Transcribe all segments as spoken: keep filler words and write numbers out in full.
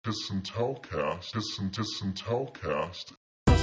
Kiss and Tell Cast. Kiss and Kiss and Tell Cast.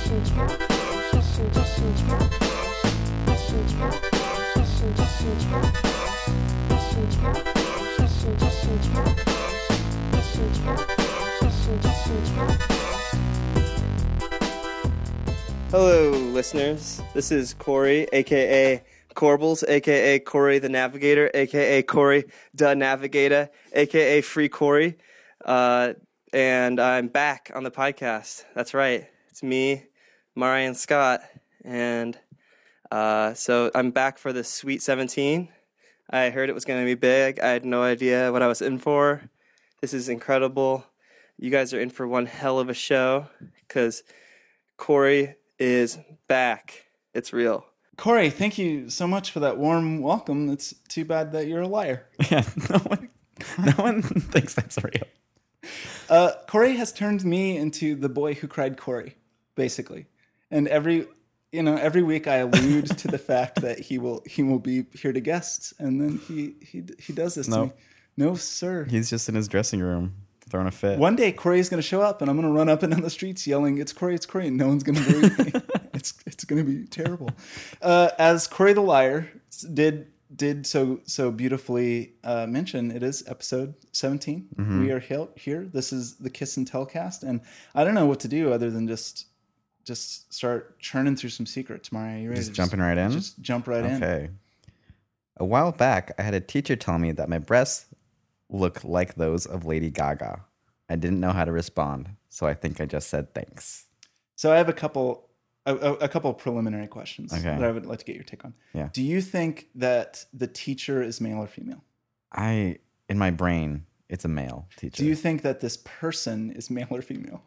Hello, listeners. This is Corey, aka Corbles, aka Corey the Navigator, aka Corey the Navigator, aka Free Corey. Uh, and I'm back on the podcast. That's right. It's me, Marian Scott. And uh, so I'm back for the Sweet seventeen. I heard it was going to be big. I had no idea what I was in for. This is incredible. You guys are in for one hell of a show because Corey is back. It's real. Corey, thank you so much for that warm welcome. It's too bad that you're a liar. Yeah, no one, no one thinks that's real. Uh, Corey has turned me into the boy who cried Corey, basically. And every, you know, every week I allude to the fact that he will he will be here to guest, and then he he he does this No. to me. No, sir. He's just in his dressing room throwing a fit. One day Corey's going to show up, and I'm going to run up and down the streets yelling, "It's Corey! It's Corey!" And no one's going to believe me. It's it's going to be terrible. Uh, as Corey the Liar did did so so beautifully uh, mention, it is episode seventeen. Mm-hmm. We are he- here. This is the Kiss and Tell cast, and I don't know what to do other than just just start churning through some secrets. Maria, you ready? Just to jumping right in? Just jump right in. Okay. A while back, I had a teacher tell me that my breasts look like those of Lady Gaga. I didn't know how to respond, so I think I just said thanks. So I have a couple a, a, a couple of preliminary questions Okay. that I would like to get your take on. Yeah. Do you think that the teacher is male or female? I, in my brain, it's a male teacher. Do you think that this person is male or female?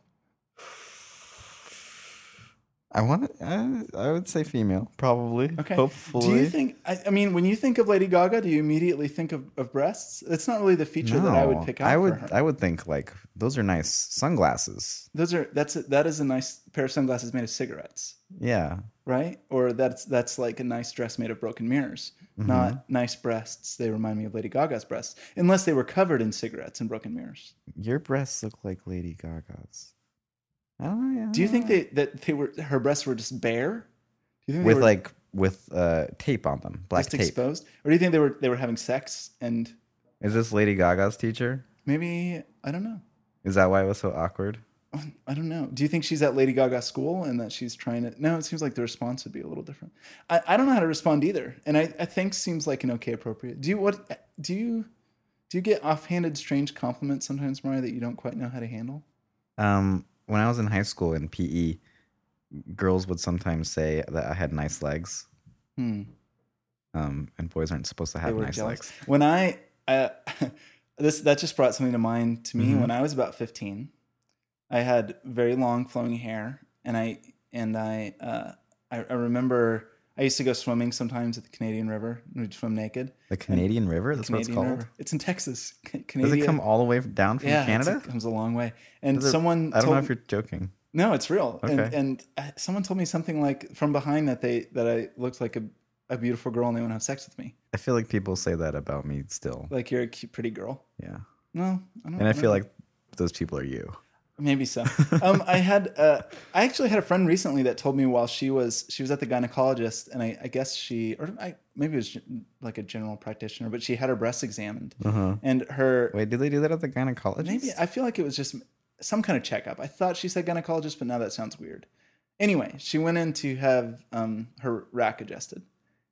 I want to, I, I would say female, probably. Okay. Hopefully. Do you think, I, I mean, when you think of Lady Gaga, do you immediately think of, of breasts? It's not really the feature that I would pick out I would, for her. I would think like those are nice sunglasses. Those are, that's, a, that is a nice pair of sunglasses made of cigarettes, Yeah. right? Or that's, that's like a nice dress made of broken mirrors, Mm-hmm. not nice breasts. They remind me of Lady Gaga's breasts, unless they were covered in cigarettes and broken mirrors. Your breasts look like Lady Gaga's. I don't know. Yeah, Do you think they, that they were, her breasts were just bare? Do you think they with were like with uh, tape on them, black just tape? exposed? Or do you think they were, they were having sex and Is this Lady Gaga's teacher? maybe, I don't know. Is that why it was so awkward? I don't know. Do you think she's at Lady Gaga school and that she's trying to... No, it seems like the response would be a little different. I, I don't know how to respond either. And I, I think seems like an okay appropriate. Do you what do you do you get offhanded strange compliments sometimes, Mariah, that you don't quite know how to handle? Um, when I was in high school in P E, girls would sometimes say that I had nice legs. Hmm. Um, and boys aren't supposed to have They were nice jealous. legs. When I uh, this that just brought something to mind to me. Mhm. When I was about fifteen, I had very long flowing hair, and I and I uh, I, I remember I used to go swimming sometimes at the Canadian River. And we'd swim naked. The Canadian River? That's Canadian what it's called? River. It's in Texas. C- Does it Canadian. come all the way down from yeah, Canada? it's- it comes a long way. And Does it- someone I don't told, know if you're joking. no, it's real. And, Okay. and uh, someone told me something like from behind that they that I looked like a, a beautiful girl and they want to have sex with me. I feel like people say that about me still. Like you're a cute, pretty girl. Yeah. No, I don't. And I don't feel know. like those people are you. Maybe so. um, I had uh, I actually had a friend recently that told me while she was she was at the gynecologist, and I, I guess she or I maybe it was like a general practitioner, but she had her breasts examined, Uh-huh. and her Wait, did they do that at the gynecologist? maybe I feel like it was just some kind of checkup. I thought she said gynecologist, but now that sounds weird. Anyway, she went in to have um, her rack adjusted,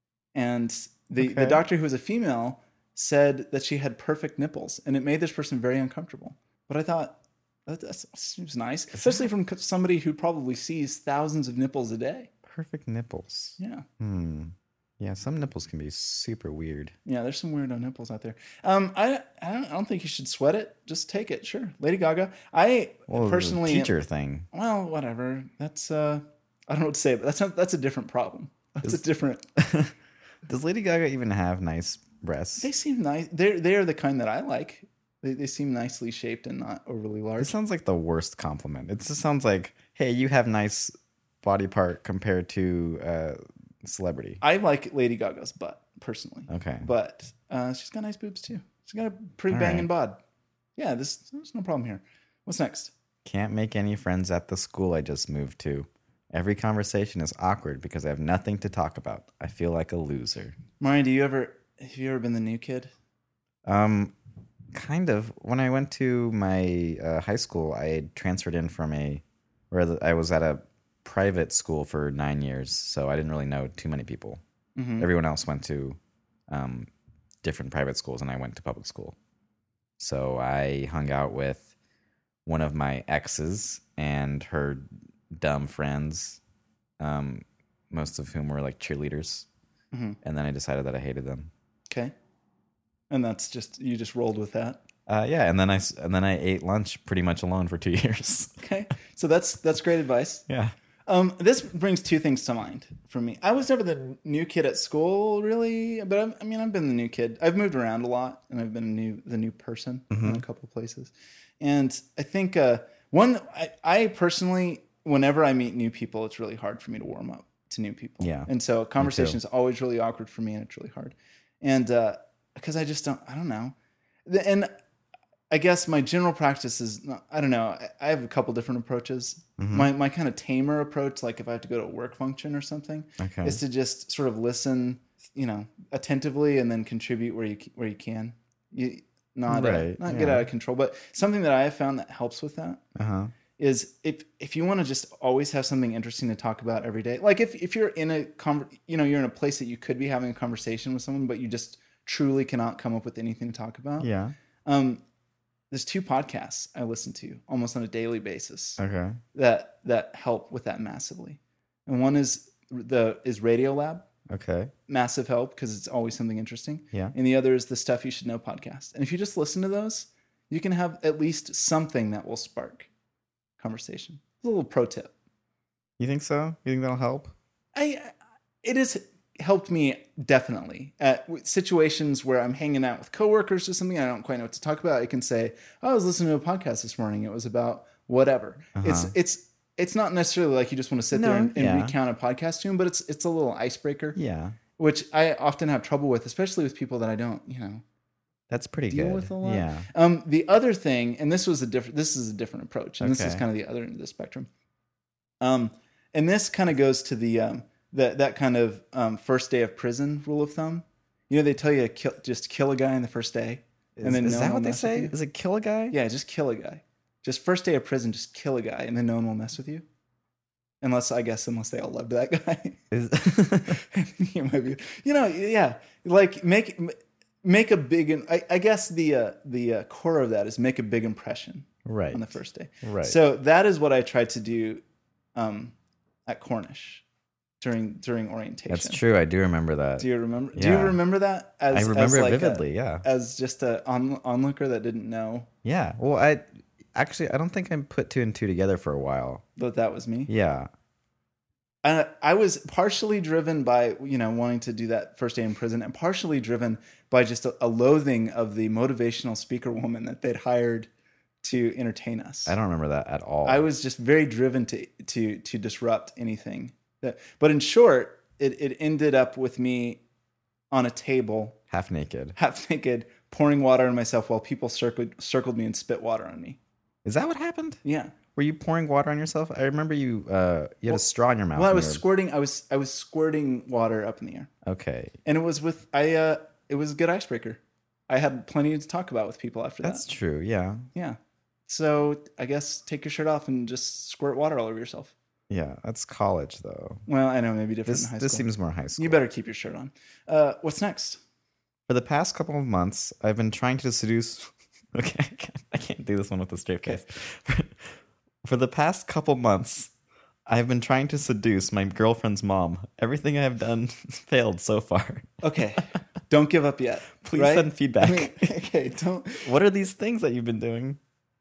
and the the Okay. doctor, who was a female, said that she had perfect nipples, and it made this person very uncomfortable. But I thought, that, that seems nice, especially from c- somebody who probably sees thousands of nipples a day. Perfect nipples. Yeah. Hmm. Yeah, some nipples can be super weird. Yeah, there's some weirdo nipples out there. Um, I, I, don't, I don't think you should sweat it. Just take it. Sure. Lady Gaga. I Well, personally... the teacher thing. Well, whatever. That's, uh, I don't know what to say, but that's not, that's a different problem. That's Is- a different... Does Lady Gaga even have nice breasts? They seem nice. They're, they're the kind that I like. They, they seem nicely shaped and not overly It large. sounds like the worst compliment. It just sounds like, hey, you have nice body part compared to uh, celebrity. I like Lady Gaga's butt, personally. Okay. But uh, she's got nice boobs, too. She's got a pretty All banging right. bod. Yeah, this, there's no problem here. What's next? Can't make any friends at the school I just moved to. Every conversation is awkward because I have nothing to talk about. I feel like a loser. Mariah, do you ever have you ever been the new kid? Um, kind of. When I went to my uh, high school, I had transferred in from a, where I was at a private school for nine years, so I didn't really know too many people. Mm-hmm. Everyone else went to um, different private schools, and I went to public school. So I hung out with one of my exes and her dumb friends, um, most of whom were like cheerleaders. Mm-hmm. And then I decided that I hated them. Okay. And that's just, you just rolled with that. Uh, yeah, and then I s- and then I ate lunch pretty much alone for two years. Okay. So that's that's great advice. Yeah. Um, this brings two things to mind for me. I was never the new kid at school, really, but I'm, I mean, I've been the new kid. I've moved around a lot, and I've been a new the new person in a couple of places. And I think uh, one, I, I personally, whenever I meet new people, it's really hard for me to warm up to new people. Yeah, and so conversation is always really awkward for me, and it's really hard. And uh, because I just don't, I don't know, The- and I guess my general practice is, not, I don't know, I, I have a couple different approaches. Mm-hmm. My my kind of tamer approach, like if I have to go to a work function or something, Okay. is to just sort of listen, you know, attentively and then contribute where you where you can. You not uh, Right, not get yeah. out of control. But something that I have found that helps with that Uh huh. is if if you want to just always have something interesting to talk about every day. Like if if you're in a conver- you know, you're in a place that you could be having a conversation with someone, but you just truly cannot come up with anything to talk about. Yeah. Um, there's two podcasts I listen to almost on a daily basis Okay. that that help with that massively. And one is the is Radio Lab, Okay. massive help because it's always something interesting. Yeah. And the other is the Stuff You Should Know podcast. And if you just listen to those, you can have at least something that will spark conversation. A little pro tip. You think so? You think that'll help? I it has helped me definitely at situations where I'm hanging out with coworkers or something. I don't quite know what to talk about. I can say, oh, I was listening to a podcast this morning. It was about whatever. Uh-huh. It's it's it's not necessarily like you just want to sit No, there and, and yeah. recount a podcast to them, but it's it's a little icebreaker, Yeah. which I often have trouble with, especially with people that I don't, you know, That's pretty deal good. with a lot. Yeah. Um, the other thing, and this was a different, this is a different approach, and this is Okay. kind of the other end of the spectrum. Um, and this kind of goes to the um, that that kind of um, first day of prison rule of thumb. You know, they tell you to kill, just kill a guy on the first day, Is, and then is no that one what will they mess with say? you. Is it kill a guy? Yeah, just kill a guy. Just first day of prison, just kill a guy, and then no one will mess with you. Unless, I guess, unless they all loved that guy. Is, you might be, you know, yeah, like make make a big. I, I guess the uh, the uh, core of that is make a big impression right. on the first day. Right. So that is what I tried to do um, at Cornish during during orientation. That's true. I do remember that. Do you remember? Do you Yeah. remember that? As, I remember as it like a- vividly. yeah. as just a on, onlooker that didn't know Yeah. Well, I actually I don't think I put two and two together for a while. that that was me. Yeah. I, I was partially driven by, you know, wanting to do that first day in prison, and partially driven by just a, a loathing of the motivational speaker woman that they'd hired to entertain us. I don't remember that at all. I was just very driven to to to disrupt anything. That, but in short, it, it ended up with me on a table, half naked. half naked, pouring water on myself while people circled circled me and spit water on me. Is that what happened? Yeah. Were you pouring water on yourself? I remember you. Uh, you had Well- a straw in your mouth. Well, I and was you were- squirting. I was I was squirting water up in the air. Okay, And it was with I. Uh, it was a good icebreaker. I had plenty to talk about with people after that's that. true. Yeah, Yeah. So I guess take your shirt off and just squirt water all over yourself. yeah. That's college, though. Well, I know maybe different This in high this school. seems more high school. You better keep your shirt on. Uh, what's next? For the past couple of months, I've been trying to seduce. Okay, I can't, I can't do this one with a straight face. For the past couple months, I've been trying to seduce my girlfriend's mom. Everything I have done failed so far. Okay, don't give up yet. Please right? send feedback. I mean, okay, don't. What are these things that you've been doing?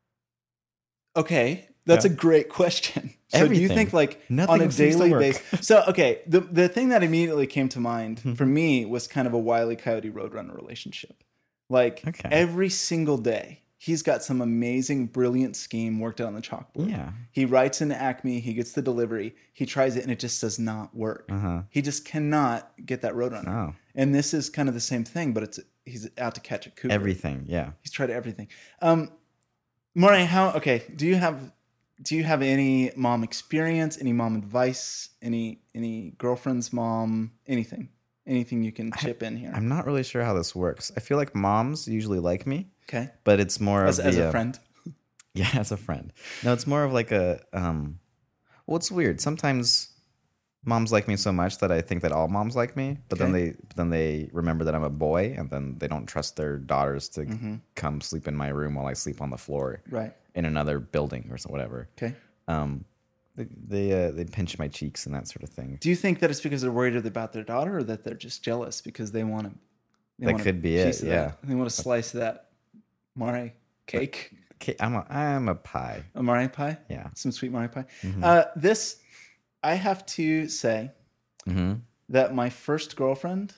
Okay, that's Yeah. a great question. So do you Everything. think like Nothing on a seems to daily work. basis? So okay, the the thing that immediately came to mind Mm-hmm. for me was kind of a Wile E. Coyote Roadrunner relationship. Like Okay. every single day, he's got some amazing, brilliant scheme worked out on the chalkboard. Yeah. He writes into Acme, he gets the delivery, he tries it, and it just does not work. Uh-huh. He just cannot get that Roadrunner. Oh. And this is kind of the same thing, but it's he's out to catch a cougar. Everything, yeah. He's tried everything. Um, Moray, how? Okay, do you have do you have any mom experience? Any mom advice? Any any girlfriend's mom? Anything? Anything you can chip in here? I'm not really sure how this works. I feel like moms usually like me, Okay, but it's more as, of as the, a uh, friend. Yeah, as a friend. No, it's more of like a um well, it's weird. Sometimes moms like me so much that I think that all moms like me, but then Okay. they but then they remember that I'm a boy, and then they don't trust their daughters to Mm-hmm. come sleep in my room while I sleep on the floor Right. in another building or so whatever. Okay. Um they they, uh, they pinch my cheeks and that sort of thing. Do you think that it's because they're worried about their daughter, or that they're just jealous because they want to? They That want a could be it, piece of yeah. that. They want to slice that Moray cake, Okay, I'm a I'm a pie. a Moray pie. Yeah. Some sweet Moray pie. Mm-hmm. Uh, this, I have to say Mm-hmm. that my first girlfriend,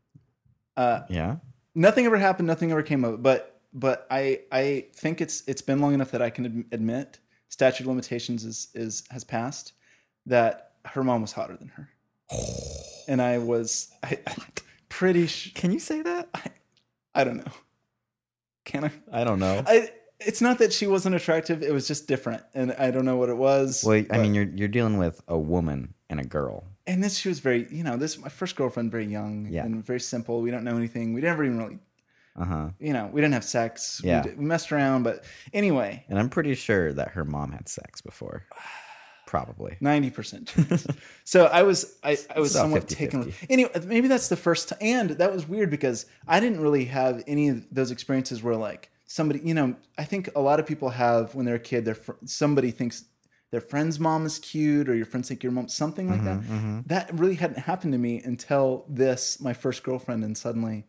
uh, Yeah. nothing ever happened, nothing ever came of it. But but I I think it's it's been long enough that I can ad- admit statute of limitations is is has passed. That her mom was hotter than her, and I was I, I pretty sh- Can you say that? I don't know. Can I? I don't know. I it's not that she wasn't attractive. It was just different, and I don't know what it was. Well, I but- mean, you're you're dealing with a woman and a girl. and this she was very, you know, this my first girlfriend, very young Yeah. and very simple. We don't know anything. We never even really, Uh huh. you know, we didn't have sex. Yeah. we, did- we messed around, but anyway, And I'm pretty sure that her mom had sex before. Probably. ninety percent chance. So I was, I, I was about somewhat fifty taken. fifty. Anyway, maybe that's the first time, and that was weird because I didn't really have any of those experiences where like somebody, you know, I think a lot of people have when they're a kid, their fr- somebody thinks their friend's mom is cute, or your friends think your mom, something like that. That really hadn't happened to me until this, my first girlfriend, and suddenly,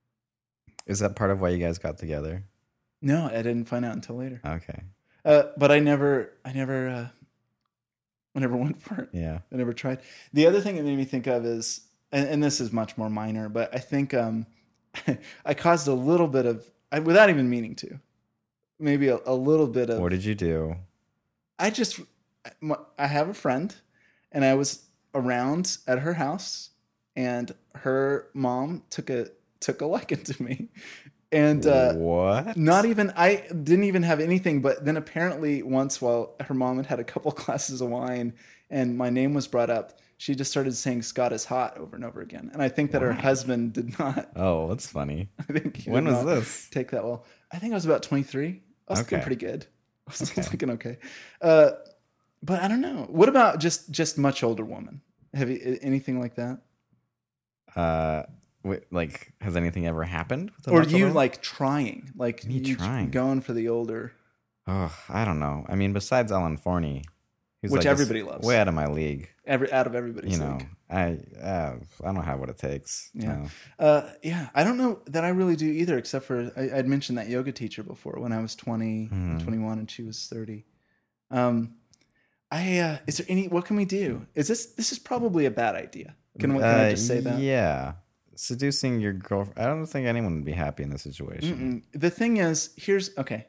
Is that part of why you guys got together? no, I didn't find out until later. Okay. Uh, but I never, I never, uh, I never went for it. Yeah. I never tried. The other thing it made me think of is, and, and this is much more minor, but I think um, I caused a little bit of, I, without even meaning to, maybe a, a little bit of. What did you do? I just, I have a friend, and I was around at her house, and her mom took a took a liking to me, and uh, What? not even I didn't even have anything. But then apparently once, while her mom had had a couple glasses of wine, and my name was brought up, she just started saying "Scott is hot" over and over again. And I think that her husband did not. Oh, that's funny. I think he When did was not this? Take that well. I think I was about twenty-three. I was looking Okay. pretty good. I was looking okay. Uh, but I don't know. What about just just much older woman? Have you anything like that? Uh, wait, like, has anything ever happened? With a Or much you older- like trying, like Me you trying. going for the older? Oh, I don't know. I mean, besides Alan Forney, who's Which like everybody just loves. way out of my league. Every out of everybody's You know, league. I uh, I don't have what it takes. Yeah. No. Uh, yeah, I don't know that I really do either, except for I, I'd mentioned that yoga teacher before when I was twenty, Mhm. twenty-one, and she was thirty. Um, I uh, is there any? What can we do? Is this this is probably a bad idea? Can, can I Uh, just say that? Yeah. Seducing your girlfriend. I don't think anyone would be happy in this situation. Mm-mm. The thing is, here's okay.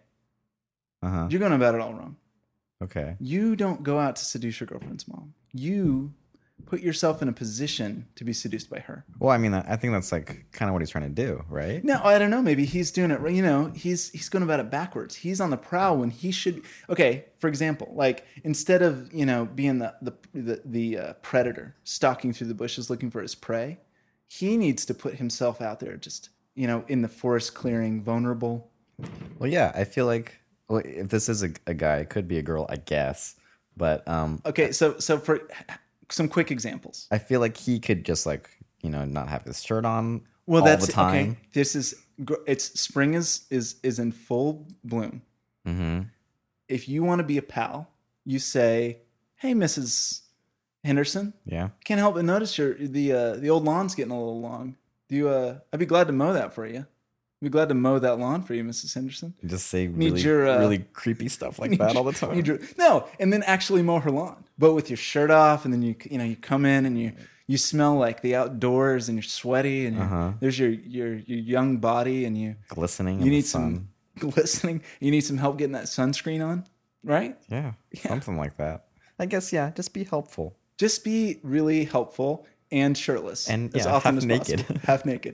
Uh huh. You're going about it all wrong. Okay. You don't go out to seduce your girlfriend's mom. You put yourself in a position to be seduced by her. Well, I mean, I think that's like kind of what he's trying to do, right? No, I don't know. Maybe he's doing it right. You know, he's he's going about it backwards. He's on the prowl when he should. Okay, for example, like instead of you know being the the the, the uh, predator stalking through the bushes looking for his prey, he needs to put himself out there, just you know, in the forest clearing, vulnerable. Well, yeah. I feel like well, if this is a, a guy, it could be a girl, I guess. But um, Okay, so so for some quick examples. I feel like he could just like you know not have his shirt on Well, all that's the time. okay. This is gr- it's spring is is is in full bloom. Mm-hmm. If you want to be a pal, you say, "Hey, Missus Henderson, Yeah. can't help but notice your the uh, the old lawn's getting a little long. Do you? Uh, I'd be glad to mow that for you. I'd be glad to mow that lawn for you, Missus Henderson. You just say Need really, your, uh, really creepy stuff like that all the time. Need your- no, and then actually mow her lawn, but with your shirt off, and then you you know you come in and you you smell like the outdoors, and you're sweaty, and you're, Uh-huh. there's your your your young body, and you Glistening. you in need the sun. some glistening. You need some help getting that sunscreen on, right? Yeah, something like that. I guess yeah. Just be helpful. Just be really helpful and shirtless And, as yeah, often half as naked. possible. Half naked.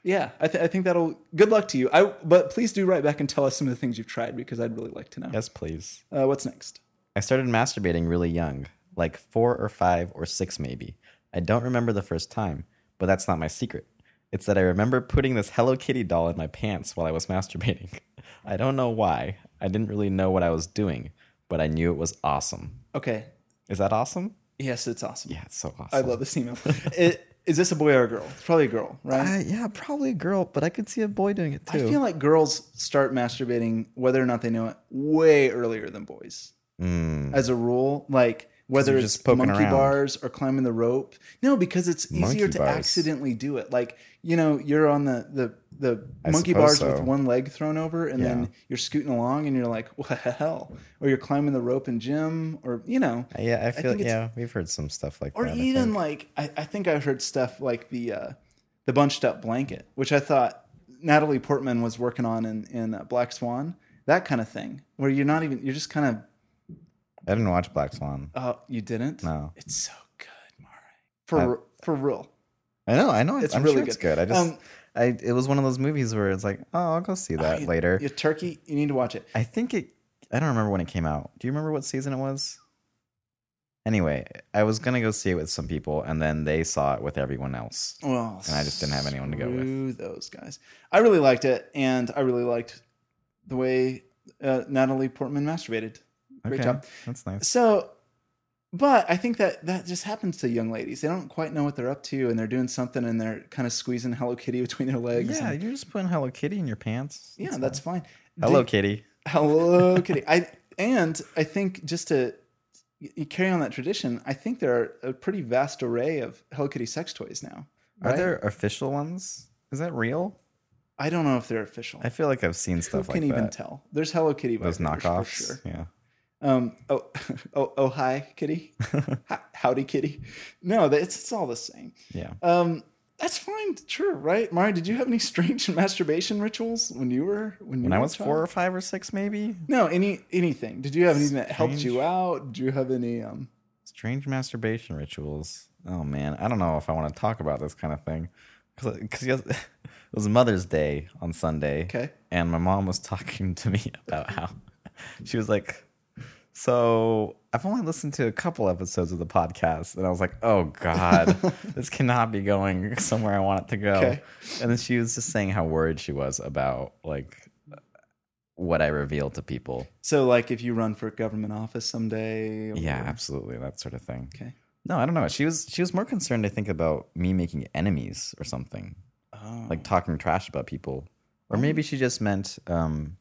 Yeah, I, th- I think that'll. Good luck to you. I but please do write back and tell us some of the things you've tried because I'd really like to know. Yes, please. Uh, what's next? I started masturbating really young, like four or five or six maybe. I don't remember the first time, but that's not my secret. It's that I remember putting this Hello Kitty doll in my pants while I was masturbating. I don't know why. I didn't really know what I was doing, but I knew it was awesome. Okay. Is that awesome? Yes, it's awesome. Yeah, it's so awesome. I love this email. it, is this a boy or a girl? It's probably a girl, right? Uh, yeah, probably a girl, but I could see a boy doing it too. I feel like girls start masturbating, whether or not they know it, way earlier than boys. Mm. As a rule, like whether you're it's just poking monkey around. bars or climbing the rope. No, because it's easier Monkey to bars. accidentally do it. Like, you know, you're on the the, the I monkey suppose bars so. with one leg thrown over, and Yeah. then you're scooting along, and you're like, "What the hell?" Or you're climbing the rope in gym, or you know, Yeah, I feel think it's- yeah, we've heard some stuff like or that. I even think. like I, I think I heard stuff like the uh, the bunched up blanket, which I thought Natalie Portman was working on in in uh, Black Swan, that kind of thing, where you're not even you're just kind of I didn't watch Black Swan. oh you didn't No. it's so good, Mari, for for real. I know, I know. It's I'm really sure it's good. good. I just, Um, I it was one of those movies where it's like, oh, I'll go see that you- later. you turkey, you need to watch it. I think it. I don't remember when it came out. Do you remember what season it was? Anyway, I was gonna go see it with some people, and then they saw it with everyone else. Well, And I just didn't have anyone to go with. screw those guys. I really liked it, and I really liked the way uh, Natalie Portman masturbated. Great Okay, job. that's nice. So, but I think that that just happens to young ladies. They don't quite know what they're up to, and they're doing something, and they're kind of squeezing Hello Kitty between their legs. Yeah, and- you're just putting Hello Kitty in your pants. yeah, that's fine. Hello Do- Kitty. Hello Kitty. I and I think just to you carry on that tradition, I think there are a pretty vast array of Hello Kitty sex toys now. Are right? there official ones? Is that real? I don't know if they're official. I feel like I've seen Who stuff can like even that. tell? There's Hello Kitty Those vibrators for knockoffs. sure. Yeah. Um. Oh. Oh. Oh. Hi, Kitty. Hi- Howdy, Kitty. No, that- it's, it's all the same. Yeah. Um. That's fine. Sure. Right, Mari. Did you have any strange masturbation rituals when you were when you When were I a was child? four or five or six, maybe. No. Any anything? Did you have anything that helped Strange. you out? Did you have any um? Strange masturbation rituals. Oh man, I don't know if I want to talk about this kind of thing because it was Mother's Day on Sunday. Okay. And my mom was talking to me about how she was like, "So I've only listened to a couple episodes of the podcast," and I was like, "Oh God, this cannot be going somewhere I want it to go." Okay. And then she was just saying how worried she was about like what I revealed to people. So, like, if you run for government office someday. Or, Yeah, absolutely, that sort of thing. Okay. No, I don't know. She was she was more concerned, I think, about me making enemies or something, Oh. like talking trash about people, or maybe she just meant um,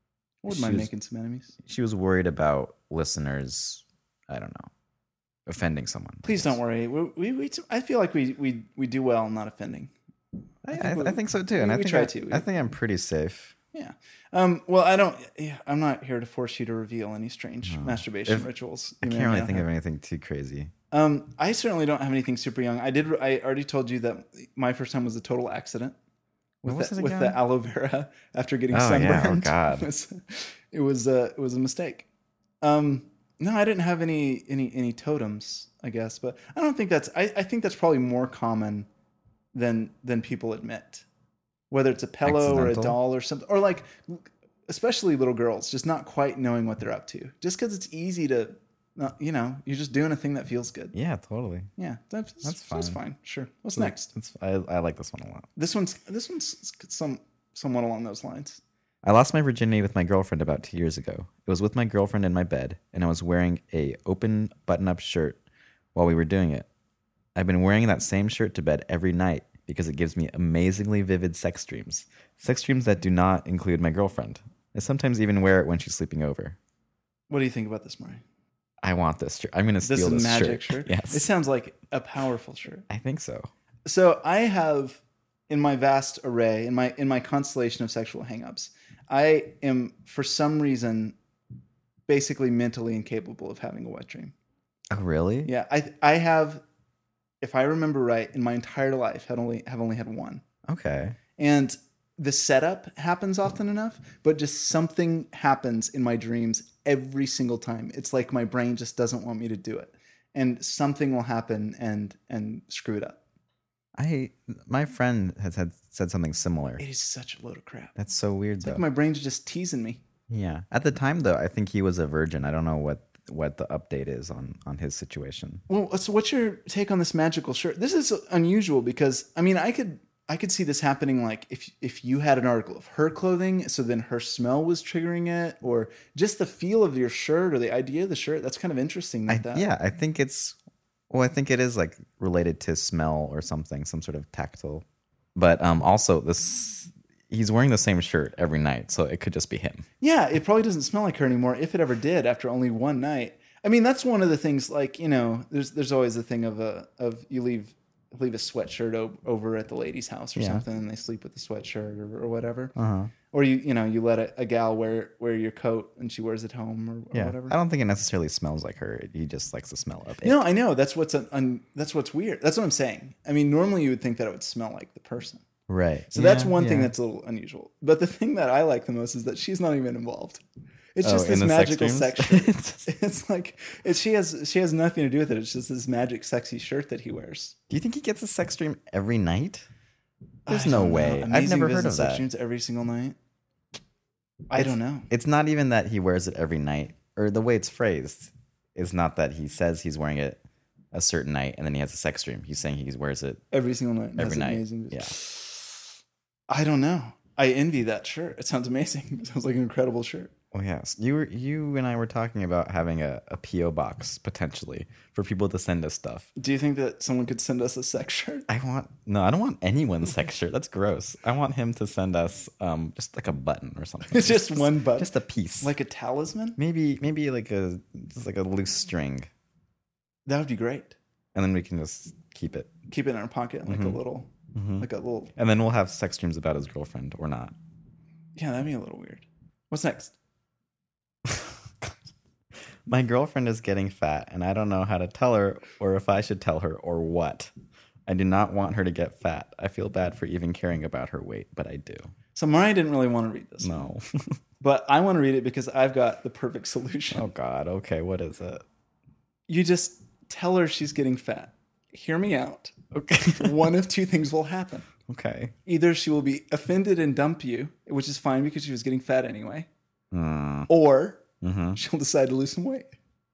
I wouldn't she mind was- making some enemies. she was worried about listeners. I don't know, offending someone. I Please guess. don't worry. We, we, we I feel like we, we, we do well in not offending. I, think I, we- I think so too, and we- I we think try I, to. I think I'm pretty safe. Yeah. Um, well, I don't. Yeah, I'm not here to force you to reveal any strange masturbation If- rituals. I you may can't or may really not think have. of anything too crazy. Um, I certainly don't have anything super young. I did. I already told you that my first time was a total accident with What was the, it with again? the aloe vera after getting Oh, yeah. sunburned. Oh, God. it was it was, uh, it was a mistake. Um, no, I didn't have any any any totems, I guess, but I don't think that's. I, I think that's probably more common than than people admit. Whether it's a pillow or a Accidental? doll or something, or like especially little girls just not quite knowing what they're up to, just because it's easy to. Not, you know, you're just doing a thing that feels good. Yeah, totally. Yeah, that's, That's that's fine. fine. Sure. What's next? It's, I, I like this one a lot. This one's this one's some somewhat along those lines. I lost my virginity with my girlfriend about two years ago. It was with my girlfriend in my bed, and I was wearing a open button-up shirt while we were doing it. I've been wearing that same shirt to bed every night because it gives me amazingly vivid sex dreams. Sex dreams that do not include my girlfriend. I sometimes even wear it when she's sleeping over. What do you think about this, Murray? I want this shirt. I'm going to This steal is this magic shirt. shirt. Yes. It sounds like a powerful shirt. I think so. So I have in my vast array, in my in my constellation of sexual hangups, I am for some reason basically mentally incapable of having a wet dream. Oh, really? Yeah, I I have, if I remember right, in my entire life had only have only had one. Okay. And the setup happens often enough, but just something happens in my dreams every single time. It's like my brain just doesn't want me to do it. And something will happen and and screw it up. I my friend has had said something similar. It is such a load of crap. That's so weird It's though. like my brain's just teasing me. Yeah. At the time though, I think he was a virgin. I don't know what what the update is on on his situation. Well, so what's your take on this magical shirt? This is unusual because I mean, I could I could see this happening like if if you had an article of her clothing, so then her smell was triggering it, or just the feel of your shirt or the idea of the shirt. That's kind of interesting. I, Like that. yeah, I think it's well, I think it is like related to smell or something, some sort of tactile. But um also this he's wearing the same shirt every night, so it could just be him. Yeah, it probably doesn't smell like her anymore if it ever did after only one night. I mean, that's one of the things. Like, you know, there's there's always the thing of a of you leave leave a sweatshirt o- over at the lady's house or Yeah. something, and they sleep with the sweatshirt or, or whatever. Uh-huh. Or you you know you let a, a gal wear wear your coat and she wears it home or, or Yeah. whatever. I don't think it necessarily smells like her. He just likes the smell of it. No, I know that's what's un, un, that's what's weird. That's what I'm saying. I mean, normally you would think that it would smell like the person. Right. So that's Yeah, one thing yeah. that's a little unusual. But the thing that I like the most is that she's not even involved. It's Oh, just in this the sex magical dreams? sex shirt. it's, it's like it's, she has she has nothing to do with it. It's just this magic, sexy shirt that he wears. Do you think he gets a sex dream every night? There's I no don't know. way. I've Amazing never heard business of sex that. dreams every single night. I It's- don't know. It's not even that he wears it every night, or the way it's phrased is not that he says he's wearing it a certain night and then he has a sex dream. He's saying he wears it Every single night. every That's night. Amazing. Yeah. I don't know. I envy that shirt. It sounds amazing. It sounds like an incredible shirt. Well, yes. You were you and I were talking about having a, a P O box potentially for people to send us stuff. Do you think that someone could send us a sex shirt? I want no, I don't want anyone's sex shirt. That's gross. I want him to send us um just like a button or something. It's just one button. Just a piece. Like a talisman? maybe maybe like a just like a loose string. That would be great. And then we can just keep it. Keep it in our pocket like a little, like a little. And then we'll have sex dreams about his girlfriend or not. Yeah, that'd be a little weird. What's next? My girlfriend is getting fat, and I don't know how to tell her or if I should tell her or what. I do not want her to get fat. I feel bad for even caring about her weight, but I do. So Mariah didn't really want to read this, No. but I want to read it because I've got the perfect solution. Oh, God. Okay, what is it? You just tell her she's getting fat. Hear me out. Okay. One of two things will happen. Okay. Either she will be offended and dump you, which is fine because she was getting fat anyway, Mm. or Mm-hmm. she'll decide to lose some weight.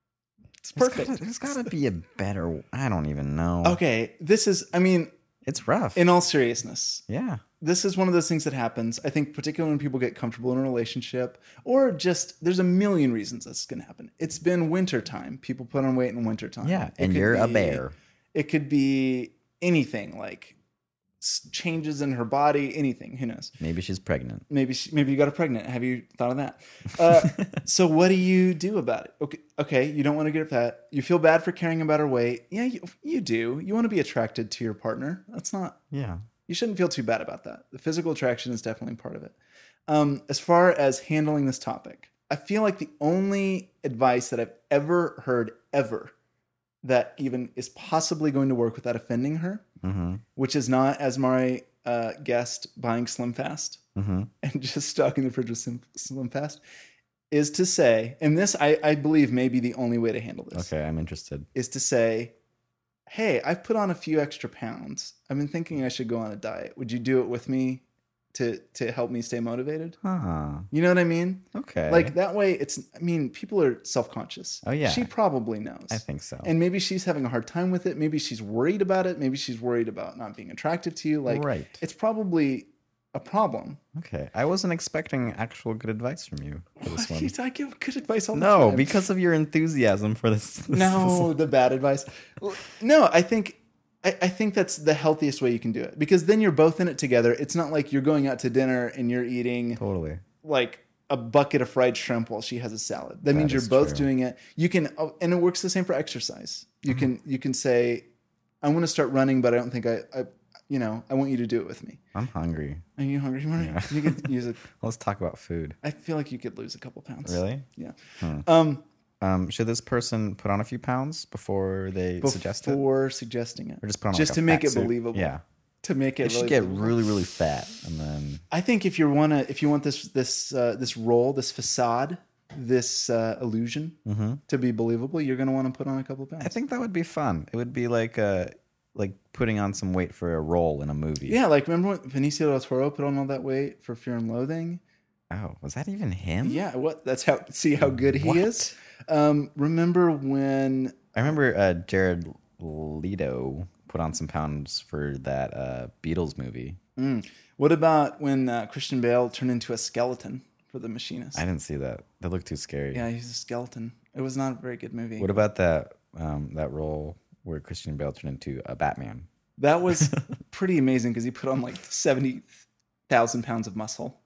It's There's perfect. gotta, there's got to be a better... I don't even know. Okay, this is, I mean, It's rough. in all seriousness, yeah. this is one of those things that happens. I think particularly when people get comfortable in a relationship, or just there's a million reasons this is going to happen. It's been winter time. People put on weight in winter time. Yeah, It and could you're a be- bear. It could be anything like s- changes in her body, anything. Who knows? Maybe she's pregnant. Maybe she, maybe you got her pregnant. Have you thought of that? Uh, so what do you do about it? Okay, okay, you don't want to get her fat. You feel bad for caring about her weight. Yeah, you, you do. You want to be attracted to your partner. That's not. Yeah. You shouldn't feel too bad about that. The physical attraction is definitely part of it. Um, as far as handling this topic, I feel like the only advice that I've ever heard ever that even is possibly going to work without offending her, Mm-hmm. which is not, as Mari uh, guessed, buying Slim Fast Mm-hmm. and just stocking the fridge with Slim, Slim Fast, is to say, and this I, I believe may be the only way to handle this, Okay, I'm interested. is to say, hey, I've put on a few extra pounds. I've been thinking I should go on a diet. Would you do it with me to to help me stay motivated? Huh. You know what I mean? Okay. Like that way it's I mean, people are self-conscious. Oh, yeah. She probably knows. I think so. And maybe she's having a hard time with it. Maybe she's worried about it. Maybe she's worried about not being attractive to you. Like Right. it's probably a problem. Okay. I wasn't expecting actual good advice from you for this one. I give good advice all the No, time. because of your enthusiasm for this. this No, the bad advice. No, I think I, I think that's the healthiest way you can do it because then you're both in it together. It's not like you're going out to dinner and you're eating Totally. like a bucket of fried shrimp while she has a salad. That, means you're is both true. doing it. You can, oh, and it works the same for exercise. You Mm-hmm. can you can say, I want to start running, but I don't think I, I, you know, I want you to do it with me. I'm hungry. Are you hungry, Mari? Yeah. You could use it. Let's talk about food. I feel like you could lose a couple pounds. Really? Yeah. Hmm. Um, Um, should this person put on a few pounds before they suggest it? before suggesting it, Or just put on just like to a make fat it suit? believable. Yeah. To make it, It should really get believable. really, really fat, and then I think if you want to, if you want this this uh, this role, this facade, this uh, illusion to be believable, you're going to want to put on a couple pounds. I think that would be fun. It would be like a like putting on some weight for a role in a movie. Yeah, like remember when Benicio del Toro put on all that weight for Fear and Loathing? Oh, was that even him? Yeah, what? That's how. See how good he What? is. Um, remember when? I remember uh, Jared Leto put on some pounds for that uh, Beatles movie. Mm, what about when uh, Christian Bale turned into a skeleton for The Machinist? I didn't see that. That looked too scary. Yeah, he's a skeleton. It was not a very good movie. What about that um, that role where Christian Bale turned into a Batman? That was pretty amazing because he put on like seventy thousand pounds of muscle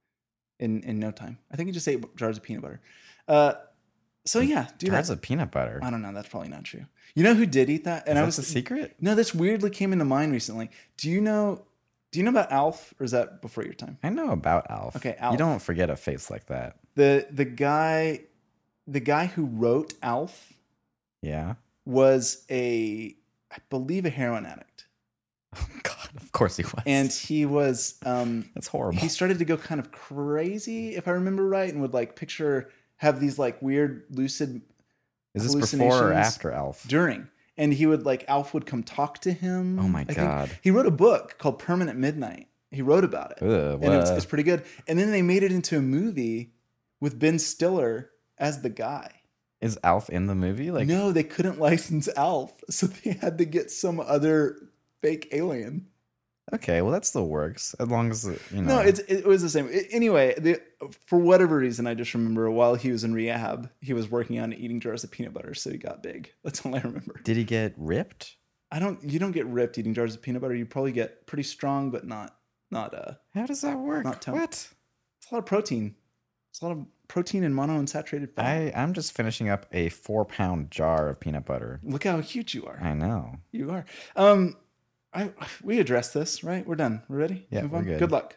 in in no time. I think he just ate jars of peanut butter. Uh, so yeah, do Jars that. of peanut butter. I don't know. That's probably not true. You know who did eat that? And Is I that was the secret? No, this weirdly came into mind recently. Do you know? Do you know about Alf, or is that before your time? I know about Alf. Okay, Alf. You don't forget a face like that. The the guy, the guy who wrote Alf Yeah. was a, I believe, a heroin addict, Oh God, of course he was. and he was. Um, that's horrible. he started to go kind of crazy, if I remember right, and would like picture have these like weird lucid Is this before or hallucinations after Alf? during. And he would like Alf would come talk to him. Oh my I think. God. He wrote a book called Permanent Midnight. He wrote about it. Ugh, and it's, what? it's pretty good. And then they made it into a movie with Ben Stiller as the guy. Is Alf in the movie? Like, No, they couldn't license Alf, so they had to get some other fake alien. okay, well that still works as long as you know. No, it's, it was the same. I- anyway, the, for whatever reason, I just remember while he was in rehab, he was working on eating jars of peanut butter, so he got big. That's all I remember. Did he get ripped? I don't. You don't get ripped eating jars of peanut butter. You probably get pretty strong, but not not uh. How does that work? Not tone. What? It's a lot of protein. It's a lot of protein and monounsaturated fat. I I'm just finishing up a four pound jar of peanut butter. Look how huge you are. I know. You are. Um, I we addressed this, right? We're done. We're ready. Yeah, Move we're on? good. Good luck.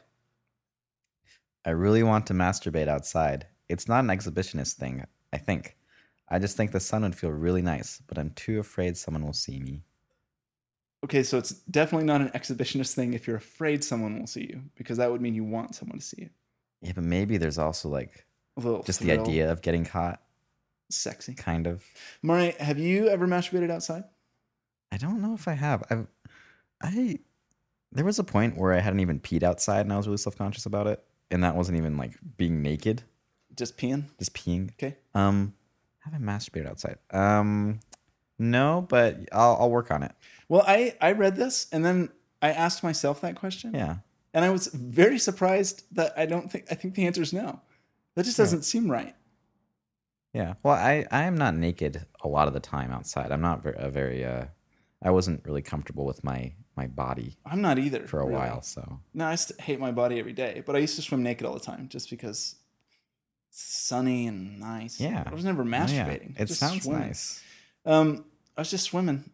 I really want to masturbate outside. It's not an exhibitionist thing, I think. I just think the sun would feel really nice, but I'm too afraid someone will see me. Okay, so it's definitely not an exhibitionist thing if you're afraid someone will see you, because that would mean you want someone to see you. Yeah, but maybe there's also like A little just the thrill, idea of getting caught, sexy. kind of. Mari, have you ever masturbated outside? I don't know if I have. I, I, there was a point where I hadn't even peed outside, and I was really self conscious about it, and that wasn't even like being naked, Just peeing? just peeing. Okay. Um, have I masturbated outside? Um, no, but I'll I'll work on it. Well, I I read this and then I asked myself that question. Yeah. And I was very surprised that I don't think I think the answer is no. That just doesn't seem right. Yeah. Well, I, I am not naked a lot of the time outside. I'm not very, a very uh, I wasn't really comfortable with my, my body I'm not either for a really. while. So No, I st- hate my body every day, but I used to swim naked all the time just because it's sunny and nice. yeah. I was never Oh, yeah. masturbating. It just sounds swimming. nice. Um, I was just swimming,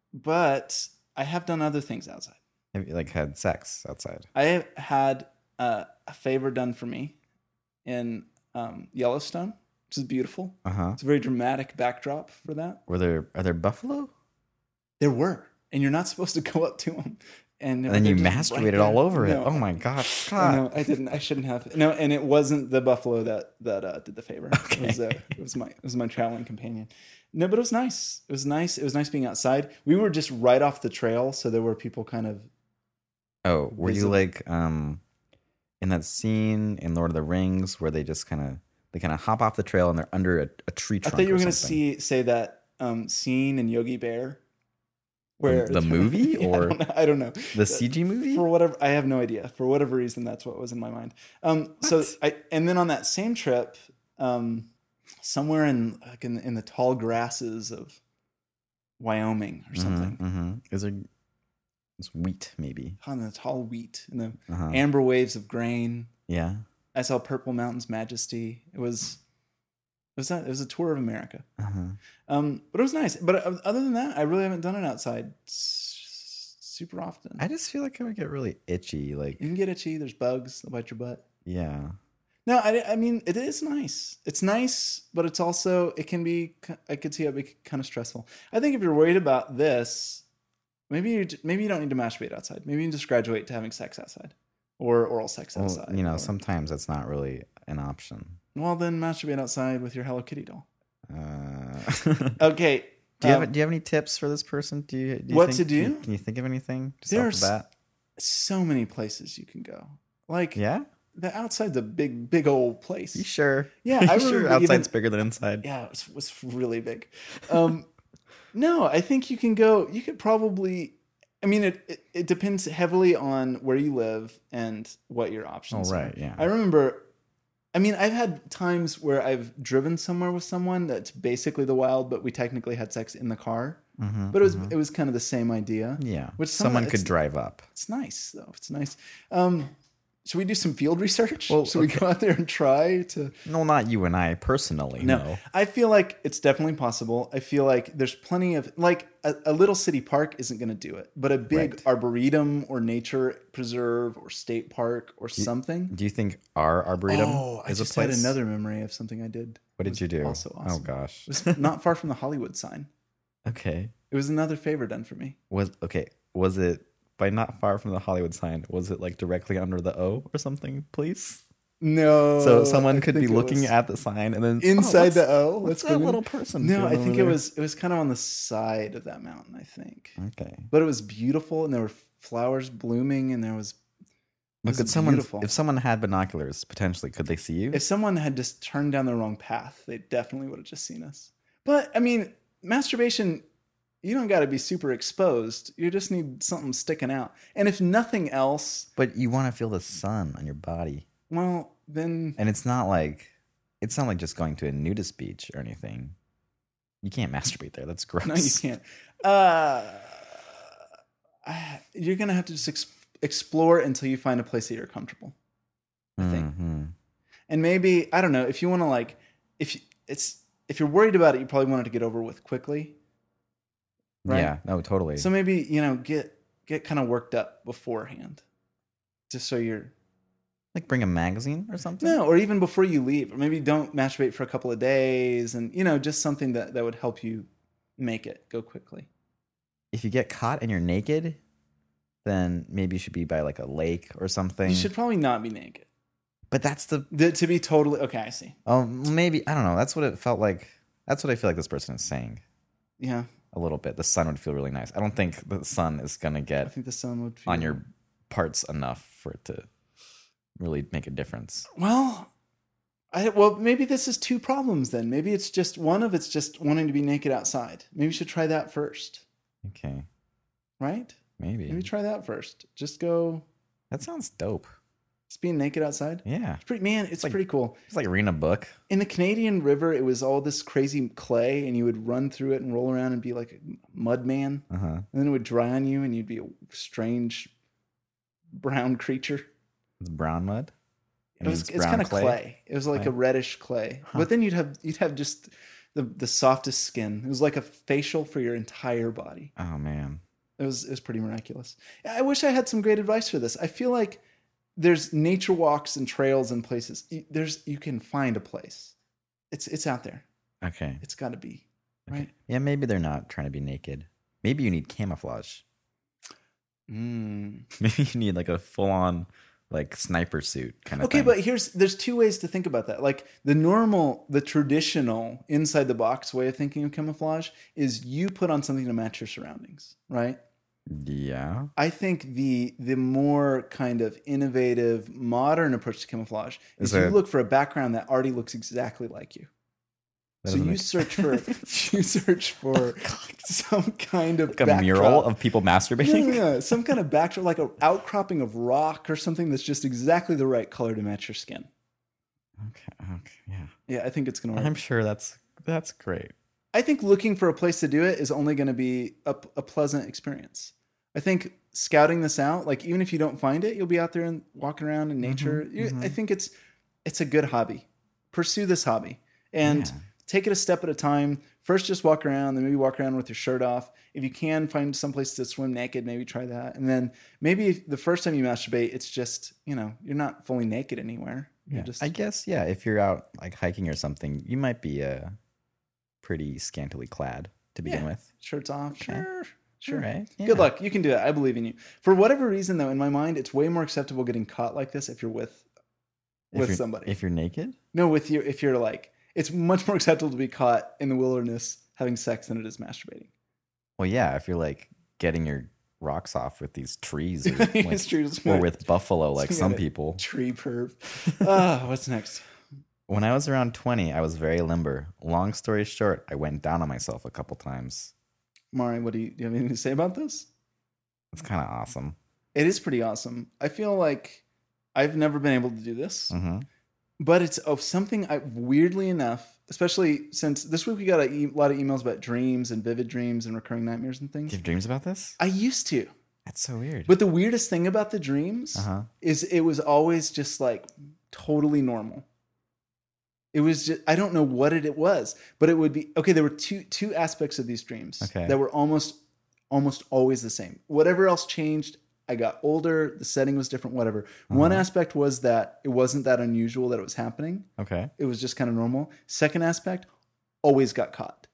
but I have done other things outside. Have you like had sex outside? I have had uh, a favor done for me in um, Yellowstone, which is beautiful. Uh huh. It's a very dramatic backdrop for that. Were there are there buffalo? There were, and you're not supposed to go up to them. And, And then you they're just right masturbated there. all over it. No. Oh my god. Oh, God. no, I didn't. I shouldn't have. No, and it wasn't the buffalo that that uh, did the favor. It was uh, it was my it was my traveling companion. No, but it was nice. It was nice. It was nice being outside. We were just right off the trail, so there were people kind of. Oh, were you Visible. like um in that scene in Lord of the Rings where they just kind of they kind of hop off the trail and they're under a, a tree I trunk? thought you were or going to something? see say that um, scene in Yogi Bear. Where the movie Yeah, or I don't know. I don't know. the C G movie. For whatever, I have no idea. For whatever reason, that's what was in my mind. Um, so I, and then on that same trip, um, somewhere in like in, in the tall grasses of Wyoming or something, Mm-hmm, mm-hmm. Is there? It's wheat, maybe. on the tall wheat and the Uh-huh. amber waves of grain. Yeah. I saw Purple Mountain's majesty. It was, it was that. It was a tour of America. Uh-huh. Um, but it was nice. But uh, other than that, I really haven't done it outside s- super often. I just feel like I would get really itchy. Like, You can get itchy. There's bugs that bite your butt. yeah. No, I, I mean, it is nice. It's nice, but it's also, it can be, I could see it be kind of stressful. I think if you're worried about this, maybe you, maybe you don't need to masturbate outside. Maybe you can just graduate to having sex outside or oral sex Well, outside. you know, or- sometimes that's not really an option. Well, then masturbate outside with your Hello Kitty doll. Uh, Okay. Do you Um, have Do you have any tips for this person? Do you, do you What think, to do? Can you, can you think of anything? Just There's- off the bat? So many places you can go. Like Yeah. the outside's a big, big old place. You sure? Yeah, You I sure remember outside's even- bigger than inside. Yeah, it was, was really big. Um, no, I think you can go. You could probably. I mean, it, it it depends heavily on where you live and what your options Oh, are. right, yeah. I remember. I mean, I've had times where I've driven somewhere with someone that's basically the wild, but we technically had sex in the car. Mhm, But it was mhm. it was kind of the same idea. Yeah. Which some of someone it's- could drive up. It's nice though. It's nice. Um, should we do some field research? Well, should we okay. go out there and try to? No, not you and I personally. No, No. I feel like it's definitely possible. I feel like there's plenty of like a, a little city park isn't going to do it, but a big Right. arboretum or nature preserve or state park or something. Do you think our arboretum Oh, I is just a place? had another memory of something I did. What It did was you do? Also awesome. Oh gosh. It was not far from the Hollywood sign. Okay. It was another favor done for me. Was okay. Was it by not far from the Hollywood sign? Was it like directly under the O or something? Please. No, So someone I could be think it looking was at the sign and then inside oh, the O. what's Let's that go in. little person? No, I doing think over it there? was it was kind of on the side of that mountain. I think, Okay. but it was beautiful, and there were flowers blooming, and there was. It But was could someone, beautiful. if someone had binoculars, potentially, could they see you? If someone had just turned down the wrong path, they definitely would have just seen us. But I mean, masturbation, you don't got to be super exposed. You just need something sticking out. And if nothing else, But you want to feel the sun on your body, well, then and it's not like it's not like just going to a nudist beach or anything. You can't masturbate there. That's gross. no, you can't. Uh, I- you're gonna have to just ex- explore until you find a place that you're comfortable. I think. Mhm. And maybe I don't know if you want to like if you, it's if you're worried about it, you probably want it to get over with quickly. Right? Yeah. No. Totally. So maybe, you know, get get kind of worked up beforehand. Just so you're like bring a magazine or something. no, or even before you leave. Or maybe don't masturbate for a couple of days and you know, just something that, that would help you make it go quickly. If you get caught and you're naked, then maybe you should be by like a lake or something. You should probably not be naked. But that's the The- to be totally okay, I see. oh maybe I don't know. That's what it felt like. That's what I feel like this person is saying. Yeah. A little bit. The sun would feel really nice. I don't think the sun is gonna I get think the sun would feel on your parts enough for it to really make a difference. Well, I well, maybe this is two problems then. Maybe it's just one of it's just wanting to be naked outside. Maybe you should try that first. Okay, Right? maybe. Maybe try that first. Just go That sounds dope. just being naked outside. Yeah, It's pretty man, it's like- pretty cool. it's like reading a book. In the Canadian River, it was all this crazy clay, and you would run through it and roll around and be like a mud man. Uh huh. And then it would dry on you, and you'd be a strange brown creature. It's brown mud. It was means it's brown kind of clay. It was like Clay? a reddish clay. Huh. But then you'd have you'd have just the the softest skin. It was like a facial for your entire body. Oh man. It was it was pretty miraculous. I wish I had some great advice for this. I feel like there's nature walks and trails and places. You- There's you can find a place. It's it's out there. Okay. It's got to be Okay. right. Yeah, maybe they're not trying to be naked. Maybe you need camouflage. Mm. Maybe you need like a full on like sniper suit kind of Okay, thing. but here's there's two ways to think about that. Like the normal, the traditional inside the box way of thinking of camouflage is you put on something to match your surroundings, right? Yeah. I think the the more kind of innovative, modern approach to camouflage is Is you it- look for a background that already looks exactly like you. That So doesn't you make- search for you search for some kind of like a backdrop. mural of people masturbating. Yeah, yeah, some kind of backdrop, like an outcropping of rock or something that's just exactly the right color to match your skin. Okay. Okay. Yeah. Yeah, I think it's gonna work. I'm sure that's that's great. I think looking for a place to do it is only going to be a, a pleasant experience. I think scouting this out, like even if you don't find it, you'll be out there and walking around in nature. You, I think it's it's a good hobby. Pursue this hobby and Yeah. take it a step at a time. First, just walk around, then maybe walk around with your shirt off. If you can find some place to swim naked, maybe try that. And then maybe if the first time you masturbate, it's just you know you're not fully naked anywhere. You're Yeah. just I guess yeah. If you're out like hiking or something, you might be uh pretty scantily clad to begin Yeah. with. shirts off. Okay. Sure, sure. All right. Good Yeah. luck. You can do it. I believe in you. For whatever reason, though, in my mind, it's way more acceptable getting caught like this if you're with If with you're- somebody. If you're naked. no, with you. If you're like, it's much more acceptable to be caught in the wilderness having sex than it is masturbating. Well, yeah, if you're like getting your rocks off with these trees, or, like, It's true. or with buffalo, like Some some kind of people. Tree perv. Ah, what's next? When I was around twenty, I was very limber. Long story short, I went down on myself a couple times. Mari, what do you, do you have anything to say about this? It's kind of awesome. It is pretty awesome. I feel like I've never been able to do this, hmm but it's of something I weirdly enough, especially since this week we got a e- lot of emails about dreams and vivid dreams and recurring nightmares and Do things. you have dreams about this? I used to. That's so weird. But the weirdest thing about the dreams Uh-huh. is it was always just like totally normal. It was just, I don't know what it, it was, but it would be okay. There were two two aspects of these dreams Okay. that were almost almost always the same. Whatever else changed, I got older, the setting was different, whatever. Uh-huh. One aspect was that it wasn't that unusual that it was happening. Okay. It was just kind of normal. Second aspect, always got caught.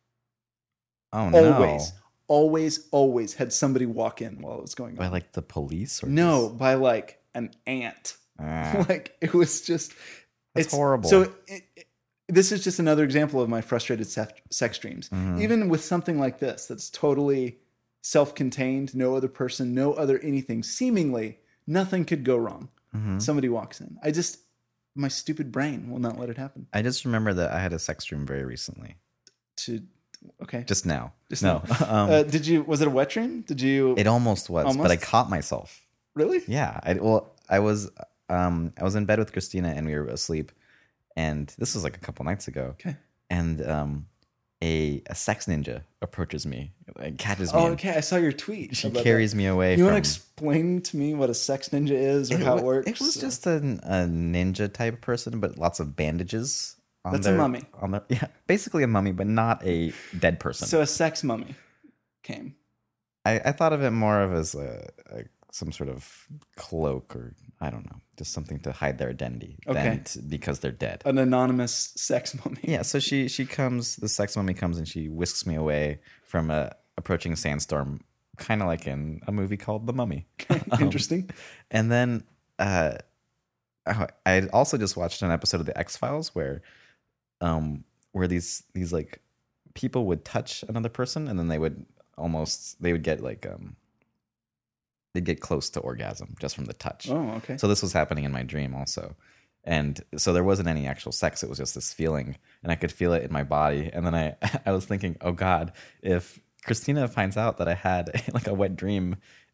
Oh no. Always, always, always had somebody walk in while it was going By on. like the police or No, just- by like an ant. Ah, Like it was just That's it's horrible. So it, it, this is just another example of my frustrated sex, sex dreams. Mhm. Even with something like this that's totally self-contained, no other person, no other anything, seemingly nothing could go wrong. Mhm. Somebody walks in. I just my stupid brain will not let it happen. I just remember that I had a sex dream very recently. To okay. Just now. Just no. um, uh, did you was it a wet dream? Did you it almost was, but I almost? caught myself. really? Yeah. I well, I was um I was in bed with Christina and we were asleep, and this was like a couple nights ago. Okay. And um a a sex ninja approaches me and catches me. Oh, and okay. I saw your tweet. She about carries that. me away. You from, want to explain to me what a sex ninja is or how wa- it works? It was just a, a ninja type person, but lots of bandages. On That's a their, mummy. On their, yeah, basically a mummy, but not a dead person. So a sex mummy came. I, I thought of it more of as a, a some sort of cloak, or I don't know, just something to hide their identity. Okay. Than t- because they're dead. An anonymous sex mummy. Yeah. So she she comes. The sex mummy comes and she whisks me away from a approaching sandstorm, kind of like in a movie called The Mummy. Um, Interesting. And then uh, oh, I also just watched an episode of The X Files where, um, where these these like people would touch another person and then they would almost they would get like um, they'd get close to orgasm just from the touch. Oh, okay. So this was happening in my dream also. And so there wasn't any actual sex. It was just this feeling, and I could feel it in my body. And then I, I was thinking, oh God, if Christina finds out that I had like a wet dream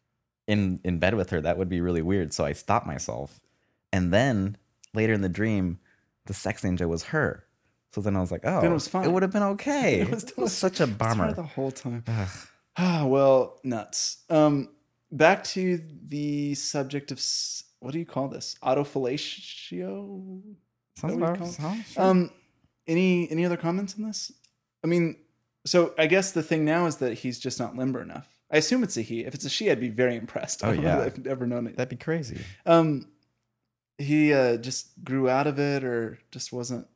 in in bed with her, that would be really weird. So I stopped myself. And then later in the dream, the sex ninja was her. So then I was like, oh, Then it was fine. would have been okay. It was It was such a It's bummer. hard the whole time. Ugh. Ah, well, nuts. Um, back to the subject of s- what do you call this? Autofellatio. Sounds what you about call it? sounds- sure. Um, any any other comments on this? I mean, so I guess the thing now is that he's just not limber enough. I assume it's a he. If it's a she, I'd be very impressed. Oh, I don't know yeah. that I've ever known it. That'd be crazy. Um, he uh, just grew out of it, or just wasn't.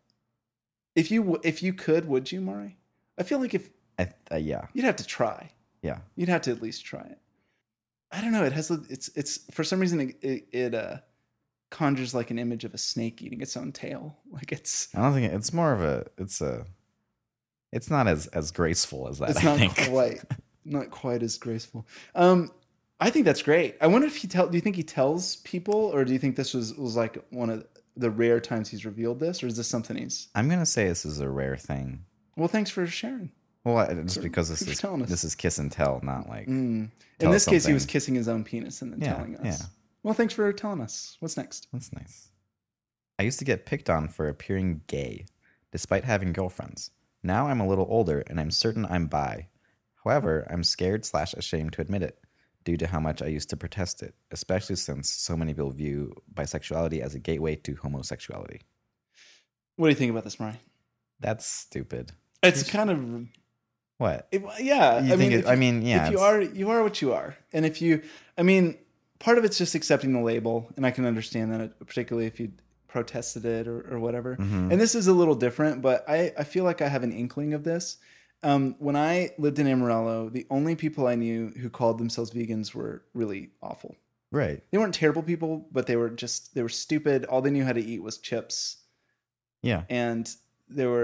If you w- if you could, would you, Mari? I feel like if I, uh, yeah, you'd have to try, yeah. you'd have to at least try it. I don't know. It has a- it's it's for some reason it it, it uh, conjures like an image of a snake eating its own tail. Like it's I don't think it's more of a. It's a. It's not as as graceful as that. it's I not think. quite not quite as graceful. Um, I think that's great. I wonder if he tell. Do you think he tells people, or do you think this was was like one of the rare times he's revealed this, or is this something he's? I'm gonna say this is a rare thing. Well, thanks for sharing. Well, I- just For- because this for is telling us. this is kiss and tell, not like Mm. In tell this us case, he was something. kissing his own penis and then Yeah, telling us. yeah. Well, thanks for telling us. What's next? That's nice. I used to get picked on for appearing gay, despite having girlfriends. Now I'm a little older and I'm certain I'm bi. However, I'm scared slash ashamed to admit it, due to how much I used to protest it, especially since so many people view bisexuality as a gateway to homosexuality. What do you think about this, Mari? That's stupid. It's kind of What? it, yeah. You I think mean, it- if I you- mean, yeah, If you it's- are, you are what you are, and if you, I mean, part of it's just accepting the label, and I can understand that, particularly if you protested it or, or whatever. Mhm. And this is a little different, but I, I feel like I have an inkling of this. Um, when I lived in Amarillo, the only people I knew who called themselves vegans were really awful. Right. They weren't terrible people, but they were just they were stupid. All they knew how to eat was chips, Yeah. and they were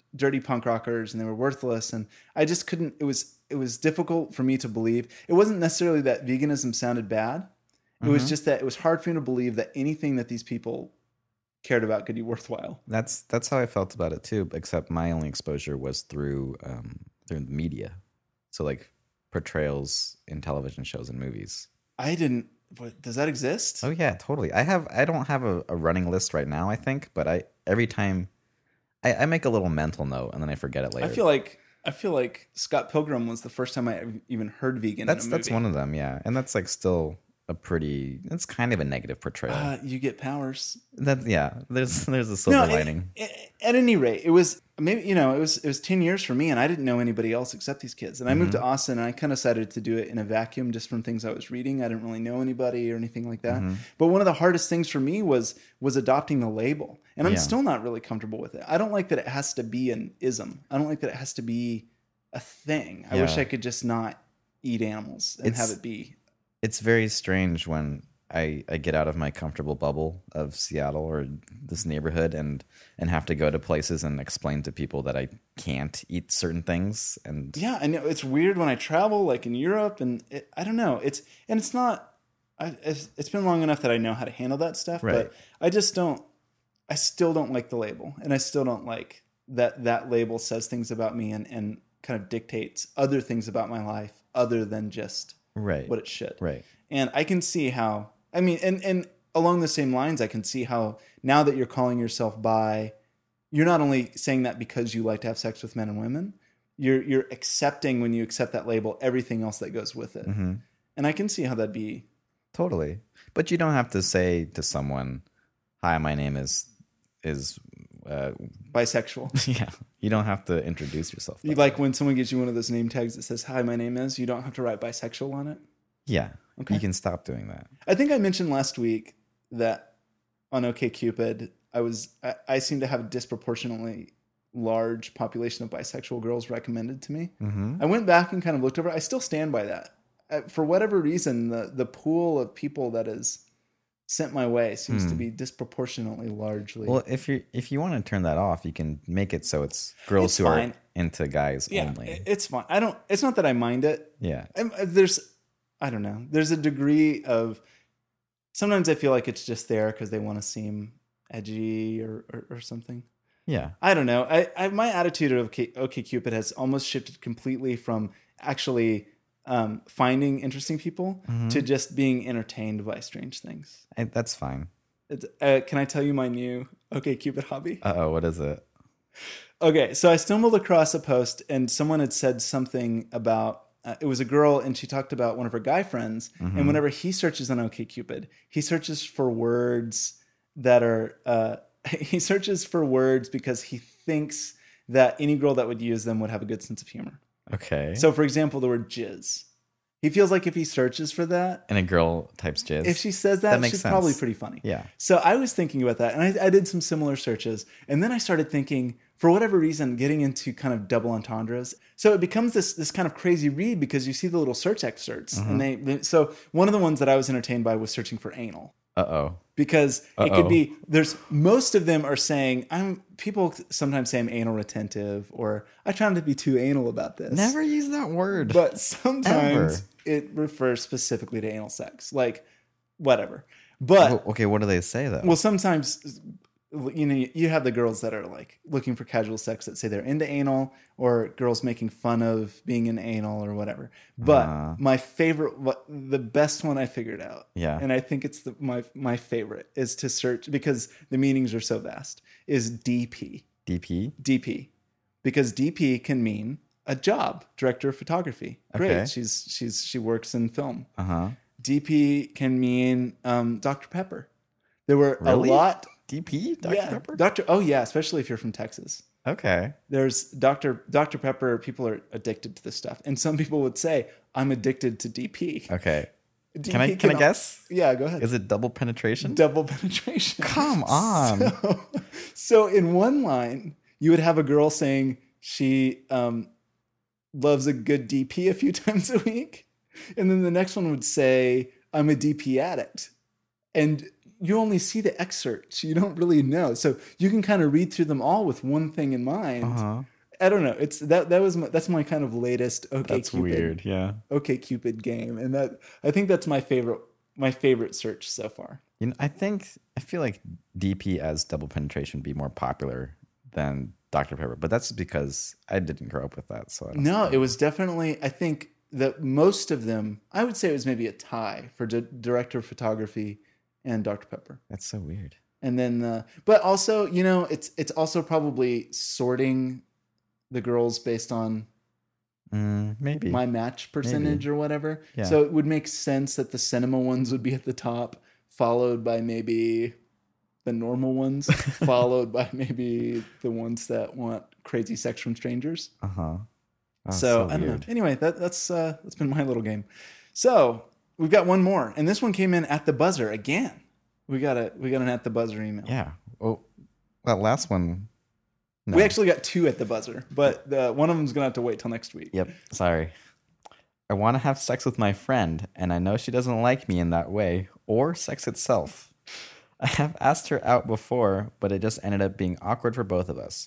dirty punk rockers and they were worthless. And I just couldn't, it was, it was difficult for me to believe. It wasn't necessarily that veganism sounded bad. It Mm-hmm. was just that it was hard for me to believe that anything that these people cared about could be worthwhile. That's that's how I felt about it too. Except my only exposure was through um, through the media, so like portrayals in television shows and movies. I didn't, what, does that exist? Oh yeah, totally. I have I don't have a, a running list right now, I think, but I every time I, I make a little mental note and then I forget it later. I feel like, I feel like Scott Pilgrim was the first time I even heard vegan. that's in a that's movie. one of them, yeah, and that's like still a pretty. It's kind of a negative portrayal. Uh, you get powers. that yeah, there's there's a silver No, lining. At, at any rate, it was maybe you know it was it was ten years for me, and I didn't know anybody else except these kids. And I moved to Austin, and I kind of decided to do it in a vacuum, just from things I was reading. I didn't really know anybody or anything like that. But one of the hardest things for me was was adopting the label, and I'm Yeah. still not really comfortable with it. I don't like that it has to be an ism. I don't like that it has to be a thing. I Yeah. wish I could just not eat animals and It's- have it be. It's very strange when I, I get out of my comfortable bubble of Seattle or this neighborhood and and have to go to places and explain to people that I can't eat certain things. And Yeah, I know it's weird when I travel, like in Europe, and it, I don't know. It's and it's not. I, it's, it's been long enough that I know how to handle that stuff, Right. but I just don't. I still don't like the label, and I still don't like that that label says things about me and and kind of dictates other things about my life other than just right, what it should. right, And I can see how. I mean, and and along the same lines, I can see how now that you're calling yourself bi, you're not only saying that because you like to have sex with men and women, you're you're accepting when you accept that label everything else that goes with it. hmm And I can see how that'd be. totally. But you don't have to say to someone, "Hi, my name is is." Uh, Bisexual. yeah, you don't have to introduce yourself. You like when someone gives you one of those name tags that says "Hi, my name is." You don't have to write bisexual on it. Yeah, Okay. you can stop doing that. I think I mentioned last week that on OkCupid, I was I, I seem to have a disproportionately large population of bisexual girls recommended to me. hmm I went back and kind of looked over. I still stand by that. Uh, For whatever reason, the the pool of people that is sent my way seems to Hmm. be disproportionately largely. Well, if you if you want to turn that off, you can make it so it's girls It's who fine. are into guys yeah, only. it- it's fine. I don't. It's not that I mind it. yeah, I'm, uh, there's, I don't know. There's a degree of. Sometimes I feel like it's just there because they want to seem edgy or, or or something. yeah. I don't know. I, I my attitude of OK, OkCupid has almost shifted completely from actually um, finding interesting people Mm-hmm. to just being entertained by strange things. I, that's fine. It's, uh, can I tell you my new OkCupid hobby? Uh oh, what is it? Okay, so I stumbled across a post and someone had said something about uh, it was a girl and she talked about one of her guy friends. And whenever he searches on OkCupid, he searches for words that are uh, he searches for words because he thinks that any girl that would use them would have a good sense of humor. Okay. So, for example, the word jizz. He feels like if he searches for that, and a girl types jizz. if she says that, That makes she's sense. probably pretty funny. Yeah. So I was thinking about that, and I, I did some similar searches, and then I started thinking, for whatever reason, getting into kind of double entendres. So it becomes this this kind of crazy read because you see the little search excerpts, Mm-hmm. and they, they. So one of the ones that I was entertained by was searching for anal. Uh oh. Because it Uh-oh. could be there's most of them are saying I'm people sometimes say I'm anal retentive or I try not to be too anal about this. Never use that word. But sometimes Ever. it refers specifically to anal sex. Like whatever. But Well, okay, what do they say though? well sometimes you know you have the girls that are like looking for casual sex that say they're into anal or girls making fun of being in anal or whatever. But Uh. my favorite what the best one I figured out Yeah. and I think it's the, my my favorite is to search because the meanings are so vast is D P. D P. D P. Because D P can mean a job, director of photography. Great. Okay. She's she's she works in film. Uh huh. D P can mean um, Doctor Pepper. There were Really? a lot D P. Doctor yeah, Pepper. Doctor Oh yeah, especially if you're from Texas. Okay. There's Doctor Doctor Pepper, people are addicted to this stuff. And some people would say, I'm addicted to D P. Okay. D P Can I can I al- guess? Yeah, go ahead. Is it double penetration? Double penetration. Come on. So, so in one line, you would have a girl saying she um, loves a good D P a few times a week. And then the next one would say, I'm a D P addict. And you only see the excerpts. You don't really know. So you can kind of read through them all with one thing in mind. Uh-huh. I don't know. It's that that was my, that's my kind of latest OK That's Cupid, weird. Yeah. OK Cupid game, and that I think that's my favorite my favorite search so far. You know, I think I feel like D P as double penetration would be more popular than Doctor Pepper, but that's because I didn't grow up with that. So I don't No, it was definitely. I think that most of them. I would say it was maybe a tie for di- director of photography and Doctor Pepper. That's so weird. And then, uh, but also, you know, it's it's also probably sorting the girls based on Mm, maybe. my match percentage or whatever. Yeah. So it would make sense that the cinema ones would be at the top, followed by maybe the normal ones, followed by maybe the ones that want crazy sex from strangers. Uh huh. Oh, so, I don't know. Anyway, that that's uh, that's been my little game. So we've got one more, and this one came in at the buzzer again. We got a we got an at the buzzer email. Yeah. Oh, that last one. No. We actually got two at the buzzer, but the, one of them's gonna have to wait till next week. Yep. Sorry. I want to have sex with my friend, and I know she doesn't like me in that way, or sex itself. I have asked her out before, but it just ended up being awkward for both of us.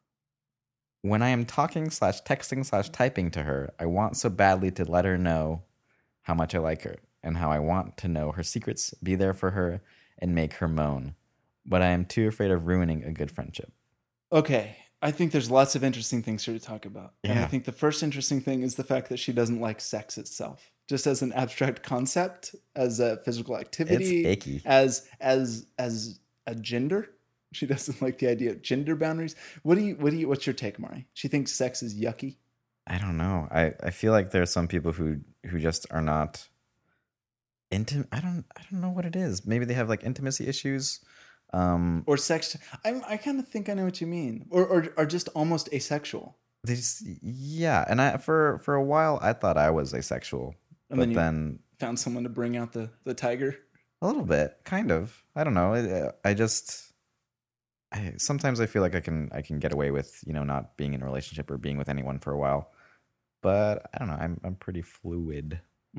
When I am talking slash texting slash typing to her, I want so badly to let her know how much I like her, and how I want to know her secrets, be there for her, and make her moan. But I am too afraid of ruining a good friendship. Okay, I think there's lots of interesting things here to talk about. And I Yeah. think the first interesting thing is the fact that she doesn't like sex itself, just as an abstract concept, as a physical activity, It's icky. as as as a gender. She doesn't like the idea of gender boundaries. What do you what do you what's your take, Mari? She thinks sex is yucky. I don't know. I, I feel like there are some people who who just are not intimate. I don't I don't know what it is. Maybe they have like intimacy issues. Um, Or sex. I I kind of think I know what you mean. Or or are just almost asexual. they just yeah. And I for for a while I thought I was asexual, And but then you- then Found someone to bring out the the tiger. a little bit, kind of. I don't know. I, I just I sometimes I feel like I can I can get away with you know not being in a relationship or being with anyone for a while, but I don't know. I'm I'm pretty fluid.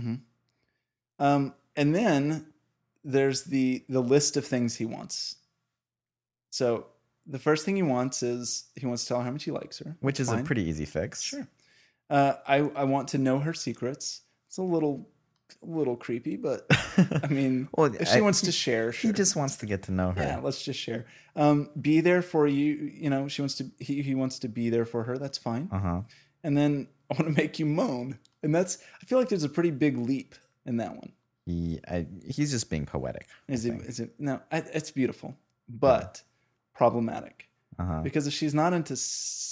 Um, and then there's the the list of things he wants. So the first thing he wants is he wants to tell her how much he likes her, Which is Fine. a pretty easy fix. Sure. Uh, I I want to know her secrets. It's a little a little creepy, but I mean, Well, if she I- wants to share, sure. He just wants to get to know her. yeah, let's just share. Um, be there for you. You know, she wants to. He he wants to be there for her. That's fine. Uh huh. And then I want to make you moan, and that's. I feel like there's a pretty big leap in that one. He I, he's just being poetic. Is it? Is it? No, I, it's beautiful, but problematic. Uh huh. Because if she's not into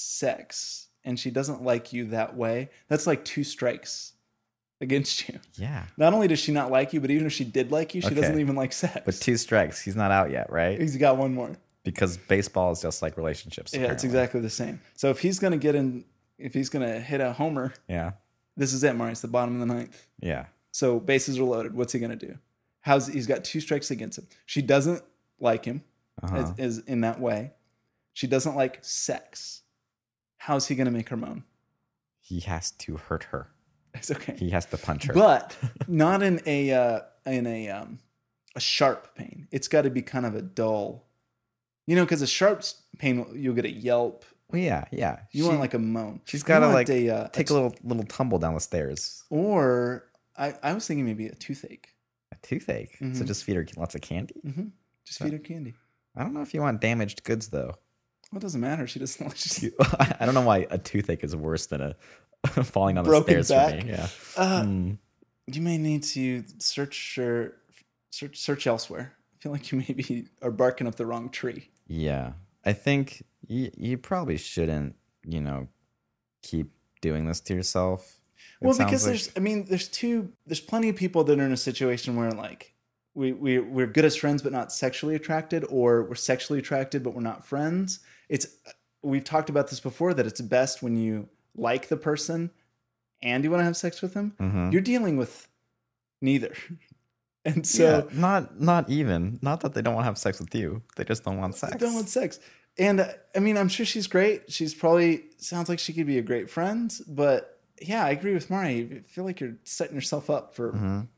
sex and she doesn't like you that way, that's like two strikes against you. Yeah. Not only does she not like you, but even if she did like you, she Okay. doesn't even like sex. But two strikes. He's not out yet, right? He's got one more. Because baseball is just like relationships. Yeah, it's apparently. exactly the same. So if he's gonna get in, if he's gonna hit a homer, Yeah. this is it, Mari. It's the bottom of the ninth. Yeah. So bases are loaded. What's he gonna do? How's he's got two strikes against him? She doesn't like him, Uh-huh. is, is in that way. She doesn't like sex. How's he gonna make her moan? He has to hurt her. It's okay, He has to punch her. but not in a uh, in a um, a sharp pain. It's got to be kind of a dull, you know, because a sharp pain you'll get a yelp. Well, yeah, yeah. You She- want like a moan. She's You got to want like a, uh, take a little little tumble down the stairs. Or I, I was thinking maybe a toothache. A toothache. So Mhm. just feed her lots of candy. Mm-hmm. Just feed her candy. I don't know if you want damaged goods though. Well, it doesn't matter. She doesn't like. She's, I don't know why a toothache is worse than a falling down the Broken stairs back. for me. Yeah. uh, Hmm. You may need to search or search search elsewhere. I feel like you maybe are barking up the wrong tree. Yeah. I think you, you probably shouldn't, you know, keep doing this to yourself. It Well, sounds because like- there's, I mean, there's two, there's plenty of people that are in a situation where like we we we're good as friends but not sexually attracted, or we're sexually attracted but we're not friends. It's we've talked about this before that it's best when you like the person and you want to have sex with them. Mhm. You're dealing with neither, and so yeah, not not even not that they don't want to have sex with you. They just don't want sex. they don't want sex. And uh, I mean, I'm sure she's great. She's probably sounds like she could be a great friend. But yeah, I agree with Mari. I feel like you're setting yourself up for Mhm.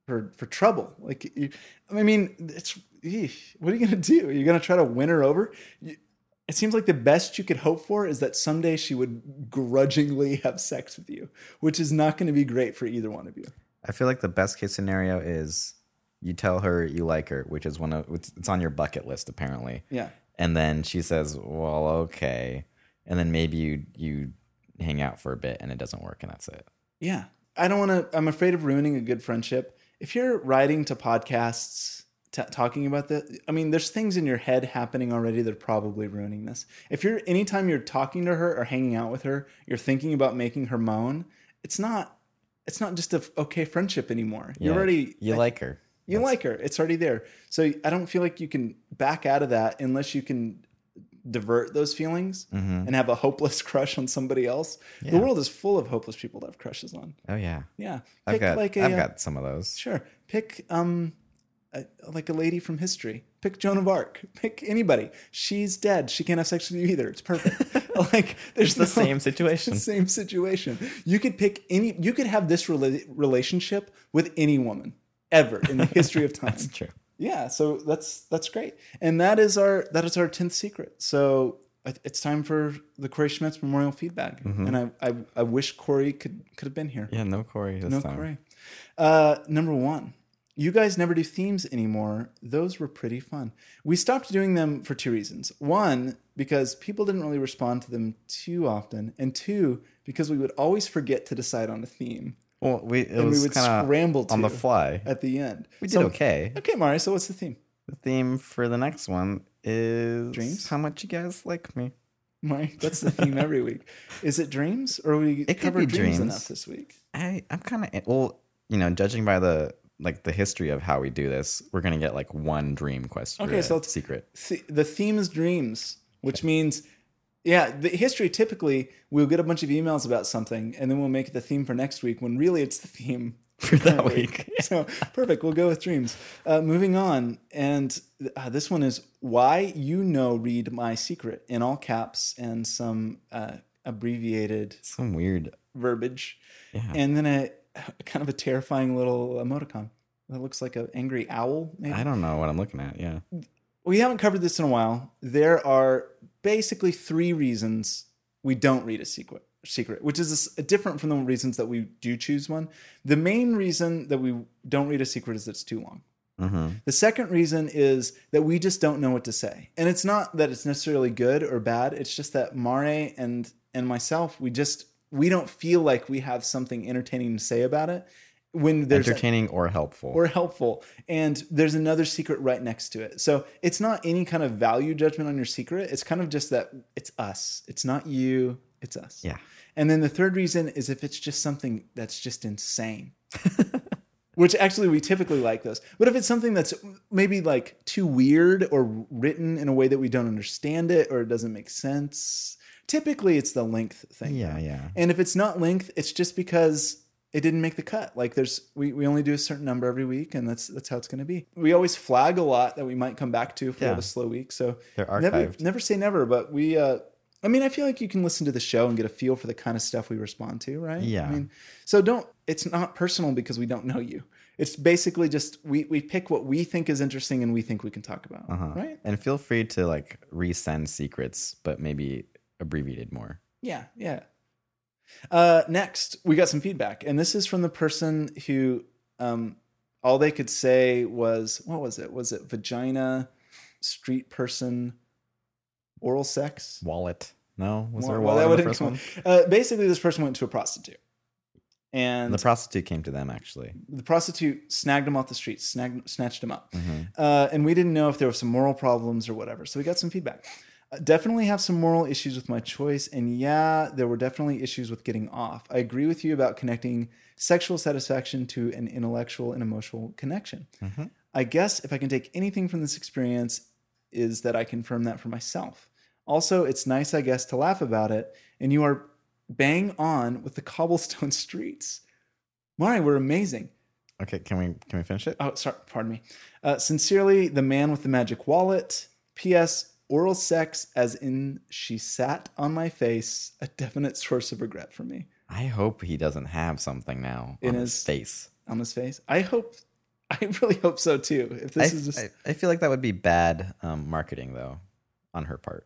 for for trouble. Like, you, I mean, it's eesh, what are you gonna do? You're gonna try to win her over? You, it seems like the best you could hope for is that someday she would grudgingly have sex with you, which is not going to be great for either one of you. I feel like the best case scenario is you tell her you like her, which is one of it's, it's on your bucket list apparently. Yeah. And then she says, "Well, okay," and then maybe you you hang out for a bit and it doesn't work and that's it. Yeah. I don't want to, I'm afraid of ruining a good friendship. If you're writing to podcasts t- talking about this, I mean, there's things in your head happening already that are probably ruining this. If you're, anytime you're talking to her or hanging out with her, you're thinking about making her moan, it's not, it's not just a f- okay friendship anymore. You're Yeah, already, you like her. you like her. It's already there. So I don't feel like you can back out of that unless you can divert those feelings Mm-hmm. and have a hopeless crush on somebody else. The Yeah. world is full of hopeless people to have crushes on. Oh yeah, Yeah. I've Pick got like a, I've uh, got some of those. Sure. Pick um a, like a lady from history. Pick Joan of Arc. Pick anybody. She's dead. She can't have sex with you either. It's perfect. Like there's It's the same situation. It's the same situation. You could pick any you could have this rela- relationship with any woman ever in the history of time. That's true. Yeah, so that's that's great. And that is our that is our tenth secret. So I- it's time for the Corey Schmitz Memorial Feedback. And I, I I wish Corey could could have been here. Yeah, no Corey this No time. Corey. Uh, number one, you guys never do themes anymore. Those were pretty fun. We stopped doing them for two reasons. One, because people didn't really respond to them too often. And two, because we would always forget to decide on a theme Well, we it and we was would kind scramble of to on the fly. at the end. We did So- okay. Okay, Mari, so what's the theme? The theme for the next one is Dreams? how much you guys like me. Mari, that's the theme every week. Is it dreams or we It could covered be dreams dreams. enough this week? I I'm kind of well, you know, judging by the like the history of how we do this, we're gonna get like one dream question. Okay, so it's secret. Th- the theme is dreams, which means, yeah, the history typically we'll get a bunch of emails about something and then we'll make it the theme for next week when really it's the theme For that current week. So perfect, we'll go with dreams. Uh, moving on, and uh, this one is why you know read my secret in all caps and some uh, abbreviated Some weird. verbiage, Yeah. and then a kind of a terrifying little emoticon that looks like an angry owl. Maybe. I don't know what I'm looking at. Yeah. We haven't covered this in a while. There are basically three reasons we don't read a secret, secret, which is different from the reasons that we do choose one. The main reason that we don't read a secret is that it's too long. Mm-hmm. The second reason is that we just don't know what to say. And it's not that it's necessarily good or bad. It's just that Mare and and myself, we just we don't feel like we have something entertaining to say about it when there's Entertaining or helpful. or helpful, and there's another secret right next to it. So it's not any kind of value judgment on your secret. It's kind of just that it's us. It's not you. It's us. Yeah. And then the third reason is if it's just something that's just insane, which actually we typically like those. But if it's something that's maybe like too weird or written in a way that we don't understand it or it doesn't make sense, typically it's the length thing. Yeah, yeah. And if it's not length, it's just because it didn't make the cut. Like there's, we, we only do a certain number every week, and that's that's how it's going to be. We always flag a lot that we might come back to if we Yeah. have a slow week. So They're never, archived. never say never, but we, uh, I mean, I feel like you can listen to the show and get a feel for the kind of stuff we respond to, right? Yeah. I mean, so don't, it's not personal because we don't know you. It's basically just, we, we pick what we think is interesting and we think we can talk about, Uh-huh. right? And feel free to like resend secrets, but maybe abbreviated more. Yeah, yeah. Uh, next, we got some feedback, and this is from the person who um, all they could say was, what was it? Was it vagina, street person, oral sex? Wallet. No? Was there a Well, wallet that in the wouldn't first come- one? Uh, basically, this person went to a prostitute, and The prostitute came to them actually. the prostitute snagged him off the street, snagged, snatched him up. Mm-hmm. Uh, and we didn't know if there were some moral problems or whatever. So we got some feedback. Uh, definitely have some moral issues with my choice. And yeah, there were definitely issues with getting off. I agree with you about connecting sexual satisfaction to an intellectual and emotional connection. Mm-hmm. I guess if I can take anything from this experience is that I confirm that for myself. Also, it's nice, I guess, to laugh about it. And you are bang on with the cobblestone streets. Mari, we're amazing. Okay, can we can we finish it? Oh, sorry, pardon me. Uh, sincerely, the man with the magic wallet. P S. Oral sex, as in she sat on my face, a definite source of regret for me. I hope he doesn't have something now In on his his- face. On his face. I hope I really hope so too. If this I, is just, I, I feel like that would be bad um, marketing though, on her part.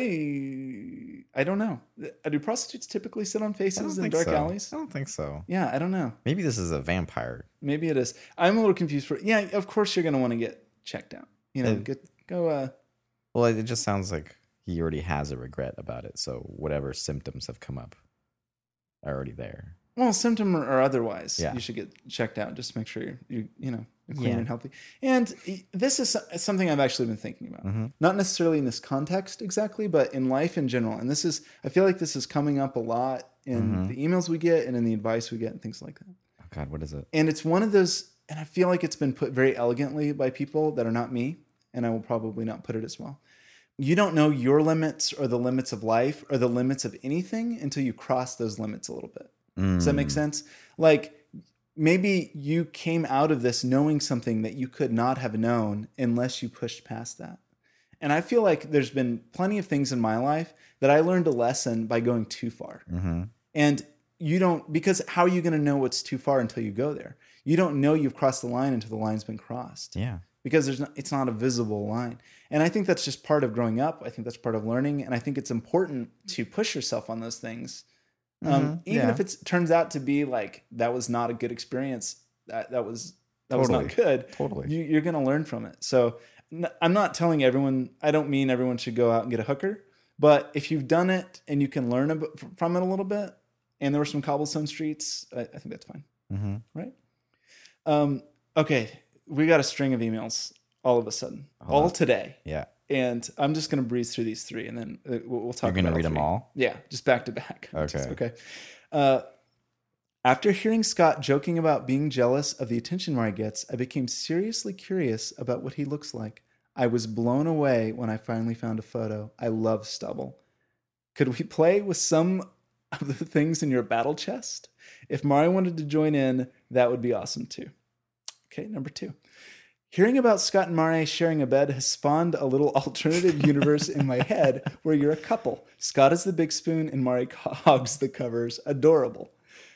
I I don't know. Do prostitutes typically sit on I don't faces in think dark so. alleys? I don't think so. Yeah, I don't know. Maybe this is a vampire. Maybe it is. I'm a little confused. For yeah, of course you're gonna want to get checked out. You know, Uh, get go. Uh, Well, it just sounds like he already has a regret about it. So whatever symptoms have come up are already there. well, symptom or, or otherwise, Yeah. you should get checked out just to make sure you're you you know you're clean Yeah. and healthy. And this is so- something I've actually been thinking about. Mhm. Not necessarily in this context exactly, but in life in general. And this is I feel like this is coming up a lot in Mhm. the emails we get and in the advice we get and things like that. Oh God, what is it? And it's one of those, and I feel like it's been put very elegantly by people that are not me, and I will probably not put it as well. You don't know your limits or the limits of life or the limits of anything until you cross those limits a little bit. Does that make Mm. sense? Like maybe you came out of this knowing something that you could not have known unless you pushed past that. And I feel like there's been plenty of things in my life that I learned a lesson by going too far. Mm-hmm. And you don't, because how are you going to know what's too far until you go there? You don't know you've crossed the line until the line's been crossed. Yeah. Because there's not, it's not a visible line. And I think that's just part of growing up. I think that's part of learning. And I think it's important to push yourself on those things. Um, Mhm. even Yeah. if it turns out to be like, that was not a good experience. That, that was, that was not Totally. good. Totally. You, you're going to learn from it. So n- I'm not telling everyone, I don't mean everyone should go out and get a hooker, but if you've done it and you can learn a bit from it a little bit, and there were some cobblestone streets, I, I think that's fine. Mm-hmm. Right. Um, okay. We got a string of emails all of a sudden, Hold all on. today. Yeah. And I'm just going to breeze through these three and then uh, we'll, we'll talk You're gonna about read them three. all? Yeah. Just back to back. Okay. Just- okay. Uh, after hearing Scott joking about being jealous of the attention Mari gets, I became seriously curious about what he looks like. I was blown away when I finally found a photo. I love stubble. Could we play with some of the things in your battle chest? If Mari wanted to join in, that would be awesome too. Okay, number two. Hearing about Scott and Mari sharing a bed has spawned a little alternative universe in my head where you're a couple. Scott is the big spoon and Mari hogs the covers. Adorable.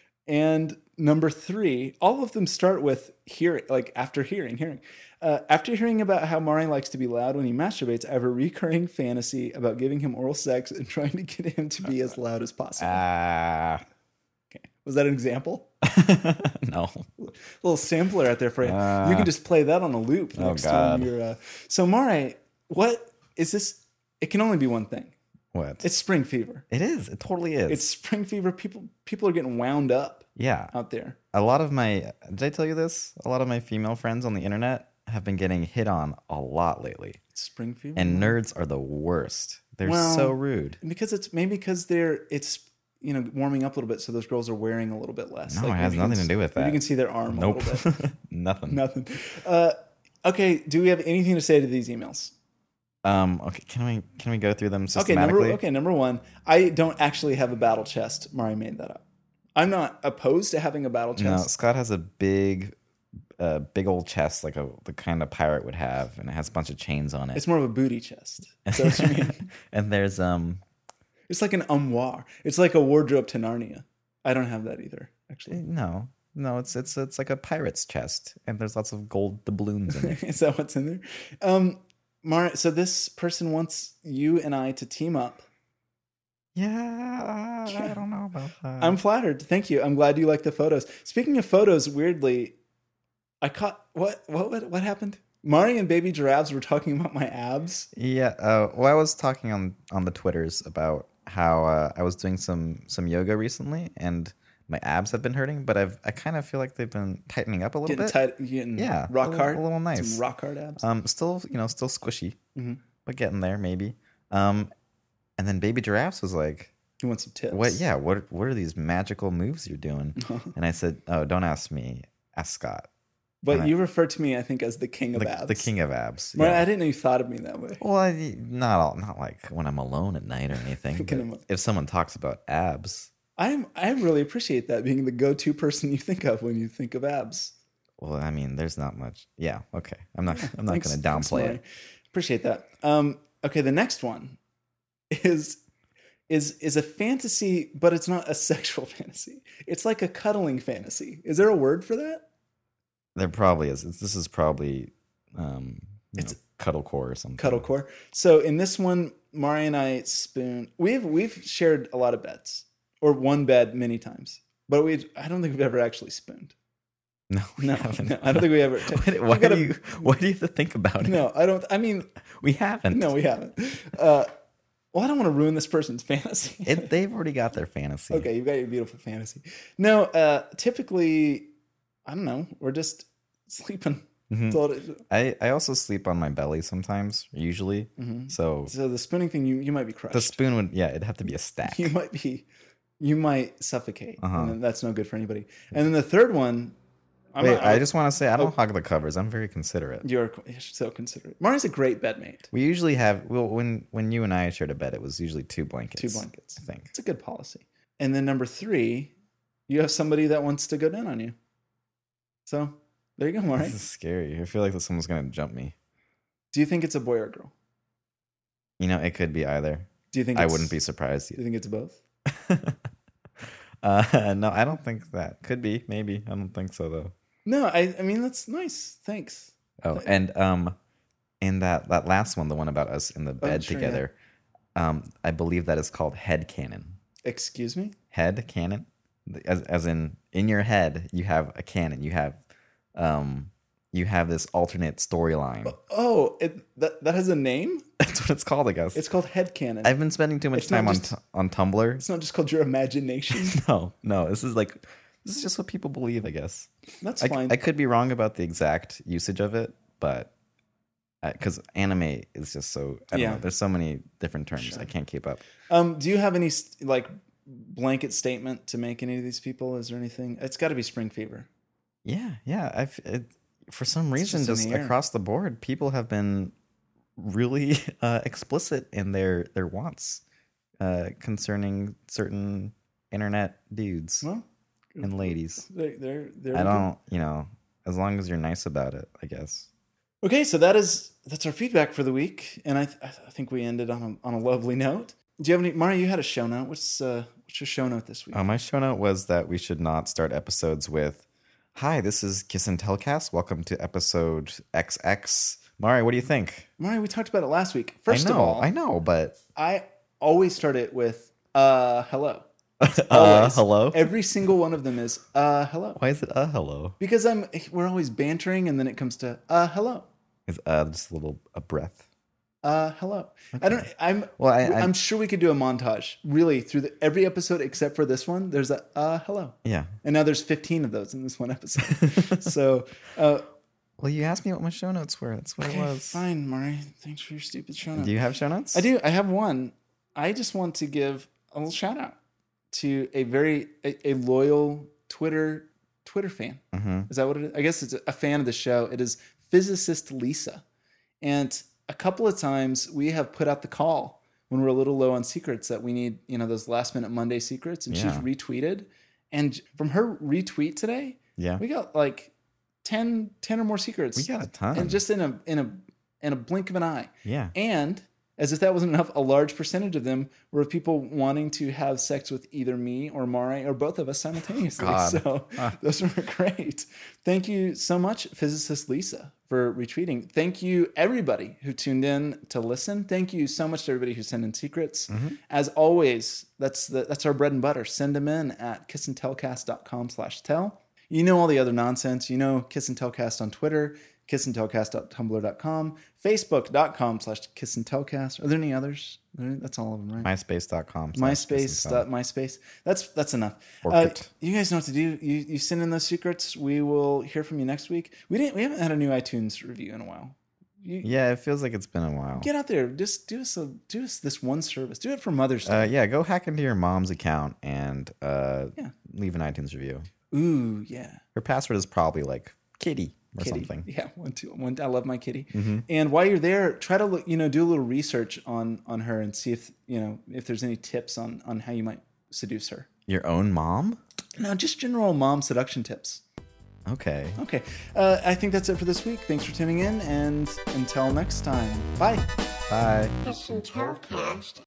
And number three, all of them start with hearing, like after hearing, hearing. Uh, after hearing about how Mari likes to be loud when he masturbates, I have a recurring fantasy about giving him oral sex and trying to get him to be as loud as possible. Ah. Okay. Was that an example? No. Little sampler out there for you. Ah. You can just play that on a loop Oh, next God. to your. Uh... So Mari, what is this? It can only be one thing. What? It's spring fever. It is. It totally is. It's spring fever. People people are getting wound up yeah. out there. A lot of my did I tell you this? A lot of my female friends on the internet have been getting hit on a lot lately. It's spring fever. And nerds are the worst. They're Well, so rude. because it's maybe because they're it's you know warming up a little bit, so those girls are wearing a little bit less. No, it maybe has you can nothing to do with maybe that. You can see their arm Nope. a little bit. Nothing. Nothing. Uh, okay. Do we have anything to say to these emails? Um okay, can we can we go through them Okay, number systematically? okay, number one, I don't actually have a battle chest. Mari made that up. I'm not opposed to having a battle No, chest. Scott has a big uh big old chest like a the kind a pirate would have, and it has a bunch of chains on it. It's more of a booty chest. Is that what you mean? And there's um It's like an armoire. It's like a wardrobe to Narnia. I don't have that either, actually. no. No, it's it's it's like a pirate's chest, and there's lots of gold doubloons in it. Is that what's in there? Um, Mari, so this person wants you and I to team up. Yeah, I don't know about that. I'm flattered. Thank you. I'm glad you like the photos. Speaking of photos, weirdly, I caught what what what, what happened? Mari and Baby Giraffes were talking about my abs. Yeah. Uh, well, I was talking on on the Twitters about how uh, I was doing some some yoga recently, and my abs have been hurting, but I've I kind of feel like they've been tightening up a little Getting bit. tight, getting Yeah, rock a little- hard, a little nice. Some rock hard abs. Um, still you know still squishy, Mhm. but getting there maybe. Um, and then Baby Giraffes was like, You want some tips? "What? Yeah. What? What are these magical moves you're doing?" And I said, "Oh, don't ask me. Ask Scott." But And I- you refer to me, I think, as the king of The, abs. the king of abs. Mari, yeah. I didn't know you thought of me that way. Well, I, not all, not like when I'm alone at night or anything. Thinking but of- if someone talks about abs, I'm I really appreciate that being the go-to person you think of when you think of abs. well, I mean, there's not much. Yeah, okay. I'm not. I'm not Thanks- going to thanks, downplay Mari. it. Appreciate that. Um, okay, the next one is is is a fantasy, but it's not a sexual fantasy. It's like a cuddling fantasy. Is there a word for that? There probably is. It's, this is probably um, you It's- know, cuddlecore or something. Cuddlecore. So in this one, Mari and I spoon. We've we've shared a lot of beds, or one bed many times, but we I don't think we've ever actually spooned. No, we No, haven't. no, I don't think we ever. Why, why we gotta- do you? Why do you have to think about it? No, I don't. I mean, We haven't. no, we haven't. Uh, well, I don't want to ruin this person's fantasy. It, they've already got their fantasy. Okay, you've got your beautiful fantasy. No, uh, typically, I don't know. We're just sleeping. Mhm. That's all it is. I, I also sleep on my belly sometimes, usually. Mm-hmm. So So the spooning thing, you you might be crushed. the spoon would, yeah, it'd have to be a stack. You might be, you might suffocate, Uh-huh. and then that's no good for anybody. And then the third one, I'm Wait, not- I just want to say I don't Oh. hog the covers. I'm very considerate. you're so considerate. Mari's a great bedmate. We usually have well when when you and I shared a bed, it was usually two blankets. Two blankets. I think. It's a good policy. And then number three, you have somebody that wants to go down on you. So there you go, Mari. This is scary. I feel like that someone's gonna jump me. Do you think it's a boy or a girl? You know, it could be either. Do you think I it's- wouldn't be surprised. Do you think it's both? uh, no, I don't think that. Could be, maybe. I don't think so though. No, I, I mean that's nice. Thanks. Oh, and um, in that that last one, the one about us in the bed Oh, sure, together, um, I believe that is called head cannon. Excuse me? Head cannon, as as in in your head, you have a cannon. You have, um, you have this alternate storyline. Oh, it, that that has a name? That's what it's called, I guess. It's called headcanon. I've been spending too much It's not time on just- t- on Tumblr. It's not just called your imagination. No, no, this is like this is just what people believe, I guess. That's I, fine. I could be wrong about the exact usage of it, but because anime is just so I don't Yeah. know. There's so many different terms Sure. I can't keep up. Um, do you have any st- like blanket statement to make any of these people? Is there anything? It's got to be spring fever. Yeah, yeah. I've it, for some reason just in just, the air. across the board, people have been really uh, explicit in their their wants uh, concerning certain internet dudes Well, and ladies. There, there, there. I we go. don't, you know, as long as you're nice about it, I guess. Okay, so that is that's our feedback for the week, and I th- I think we ended on a, on a lovely note. Do you have any, Mari? You had a show note. What's uh, what's your show note this week? Uh, my show note was that we should not start episodes with, "Hi, this is Kiss and Tellcast. Welcome to episode X X." Mari, what do you think? Mari, we talked about it last week. First I know, of all, I know, but I always start it with uh hello. uh, Always. hello. Every single one of them is uh hello. Why is it a hello? Because I'm we're always bantering, and then it comes to uh hello. Is uh just a little a breath? Uh hello. I don't I'm Well, I, I I'm sure we could do a montage really through the, every episode except for this one. There's a uh hello. yeah. And now there's fifteen of those in this one episode. so uh Well, you asked me what my show notes were. That's what okay, it was. fine, Mari. Thanks for your stupid show note. Do you have show notes? I do. I have one. I just want to give a little shout out to a very a, a loyal Twitter Twitter fan. Mm-hmm. Is that what it is? I guess it's a fan of the show. It is physicist Lisa. And a couple of times we have put out the call when we're a little low on secrets that we need, you know, those last minute Monday secrets. And Yeah. she's retweeted. And from her retweet today, Yeah. we got like ten, ten or more secrets. We got a ton. And just in a in a in a blink of an eye. Yeah. And as if that wasn't enough, a large percentage of them were people wanting to have sex with either me or Mari or both of us simultaneously. God. So Ah. those were great. Thank you so much, physicist Lisa, for retweeting. Thank you, everybody who tuned in to listen. Thank you so much to everybody who sent in secrets. Mm-hmm. As always, that's the, that's our bread and butter. Send them in at kissandtellcast.com slash tell. You know all the other nonsense. You know Kiss and Tellcast on Twitter, kissandtellcast dot tumblr dot com, facebook.com slash kissandtellcast. Are there any others? That's all of them, right? MySpace.com. MySpace. Dot MySpace. That's that's enough. Uh, Orkut. you guys know what to do. You you send in those secrets. We will hear from you next week. We didn't. We haven't had a new iTunes review in a while. You, Yeah, it feels like it's been a while. Get out there. Just do us a, do us this one service. Do it for Mother's Uh, Day. yeah, go hack into your mom's account and uh, Yeah. leave an iTunes review. Ooh yeah. Her password is probably like kitty or Kitty. something. Yeah, one, two, one. I love my kitty. Mm-hmm. And while you're there, try to look, you know, do a little research on on her and see if you know if there's any tips on on how you might seduce her. Your own mom? No, just general mom seduction tips. Okay. Okay, uh, I think that's it for this week. Thanks for tuning in, and until next time, bye. Bye. Kiss and Tellcast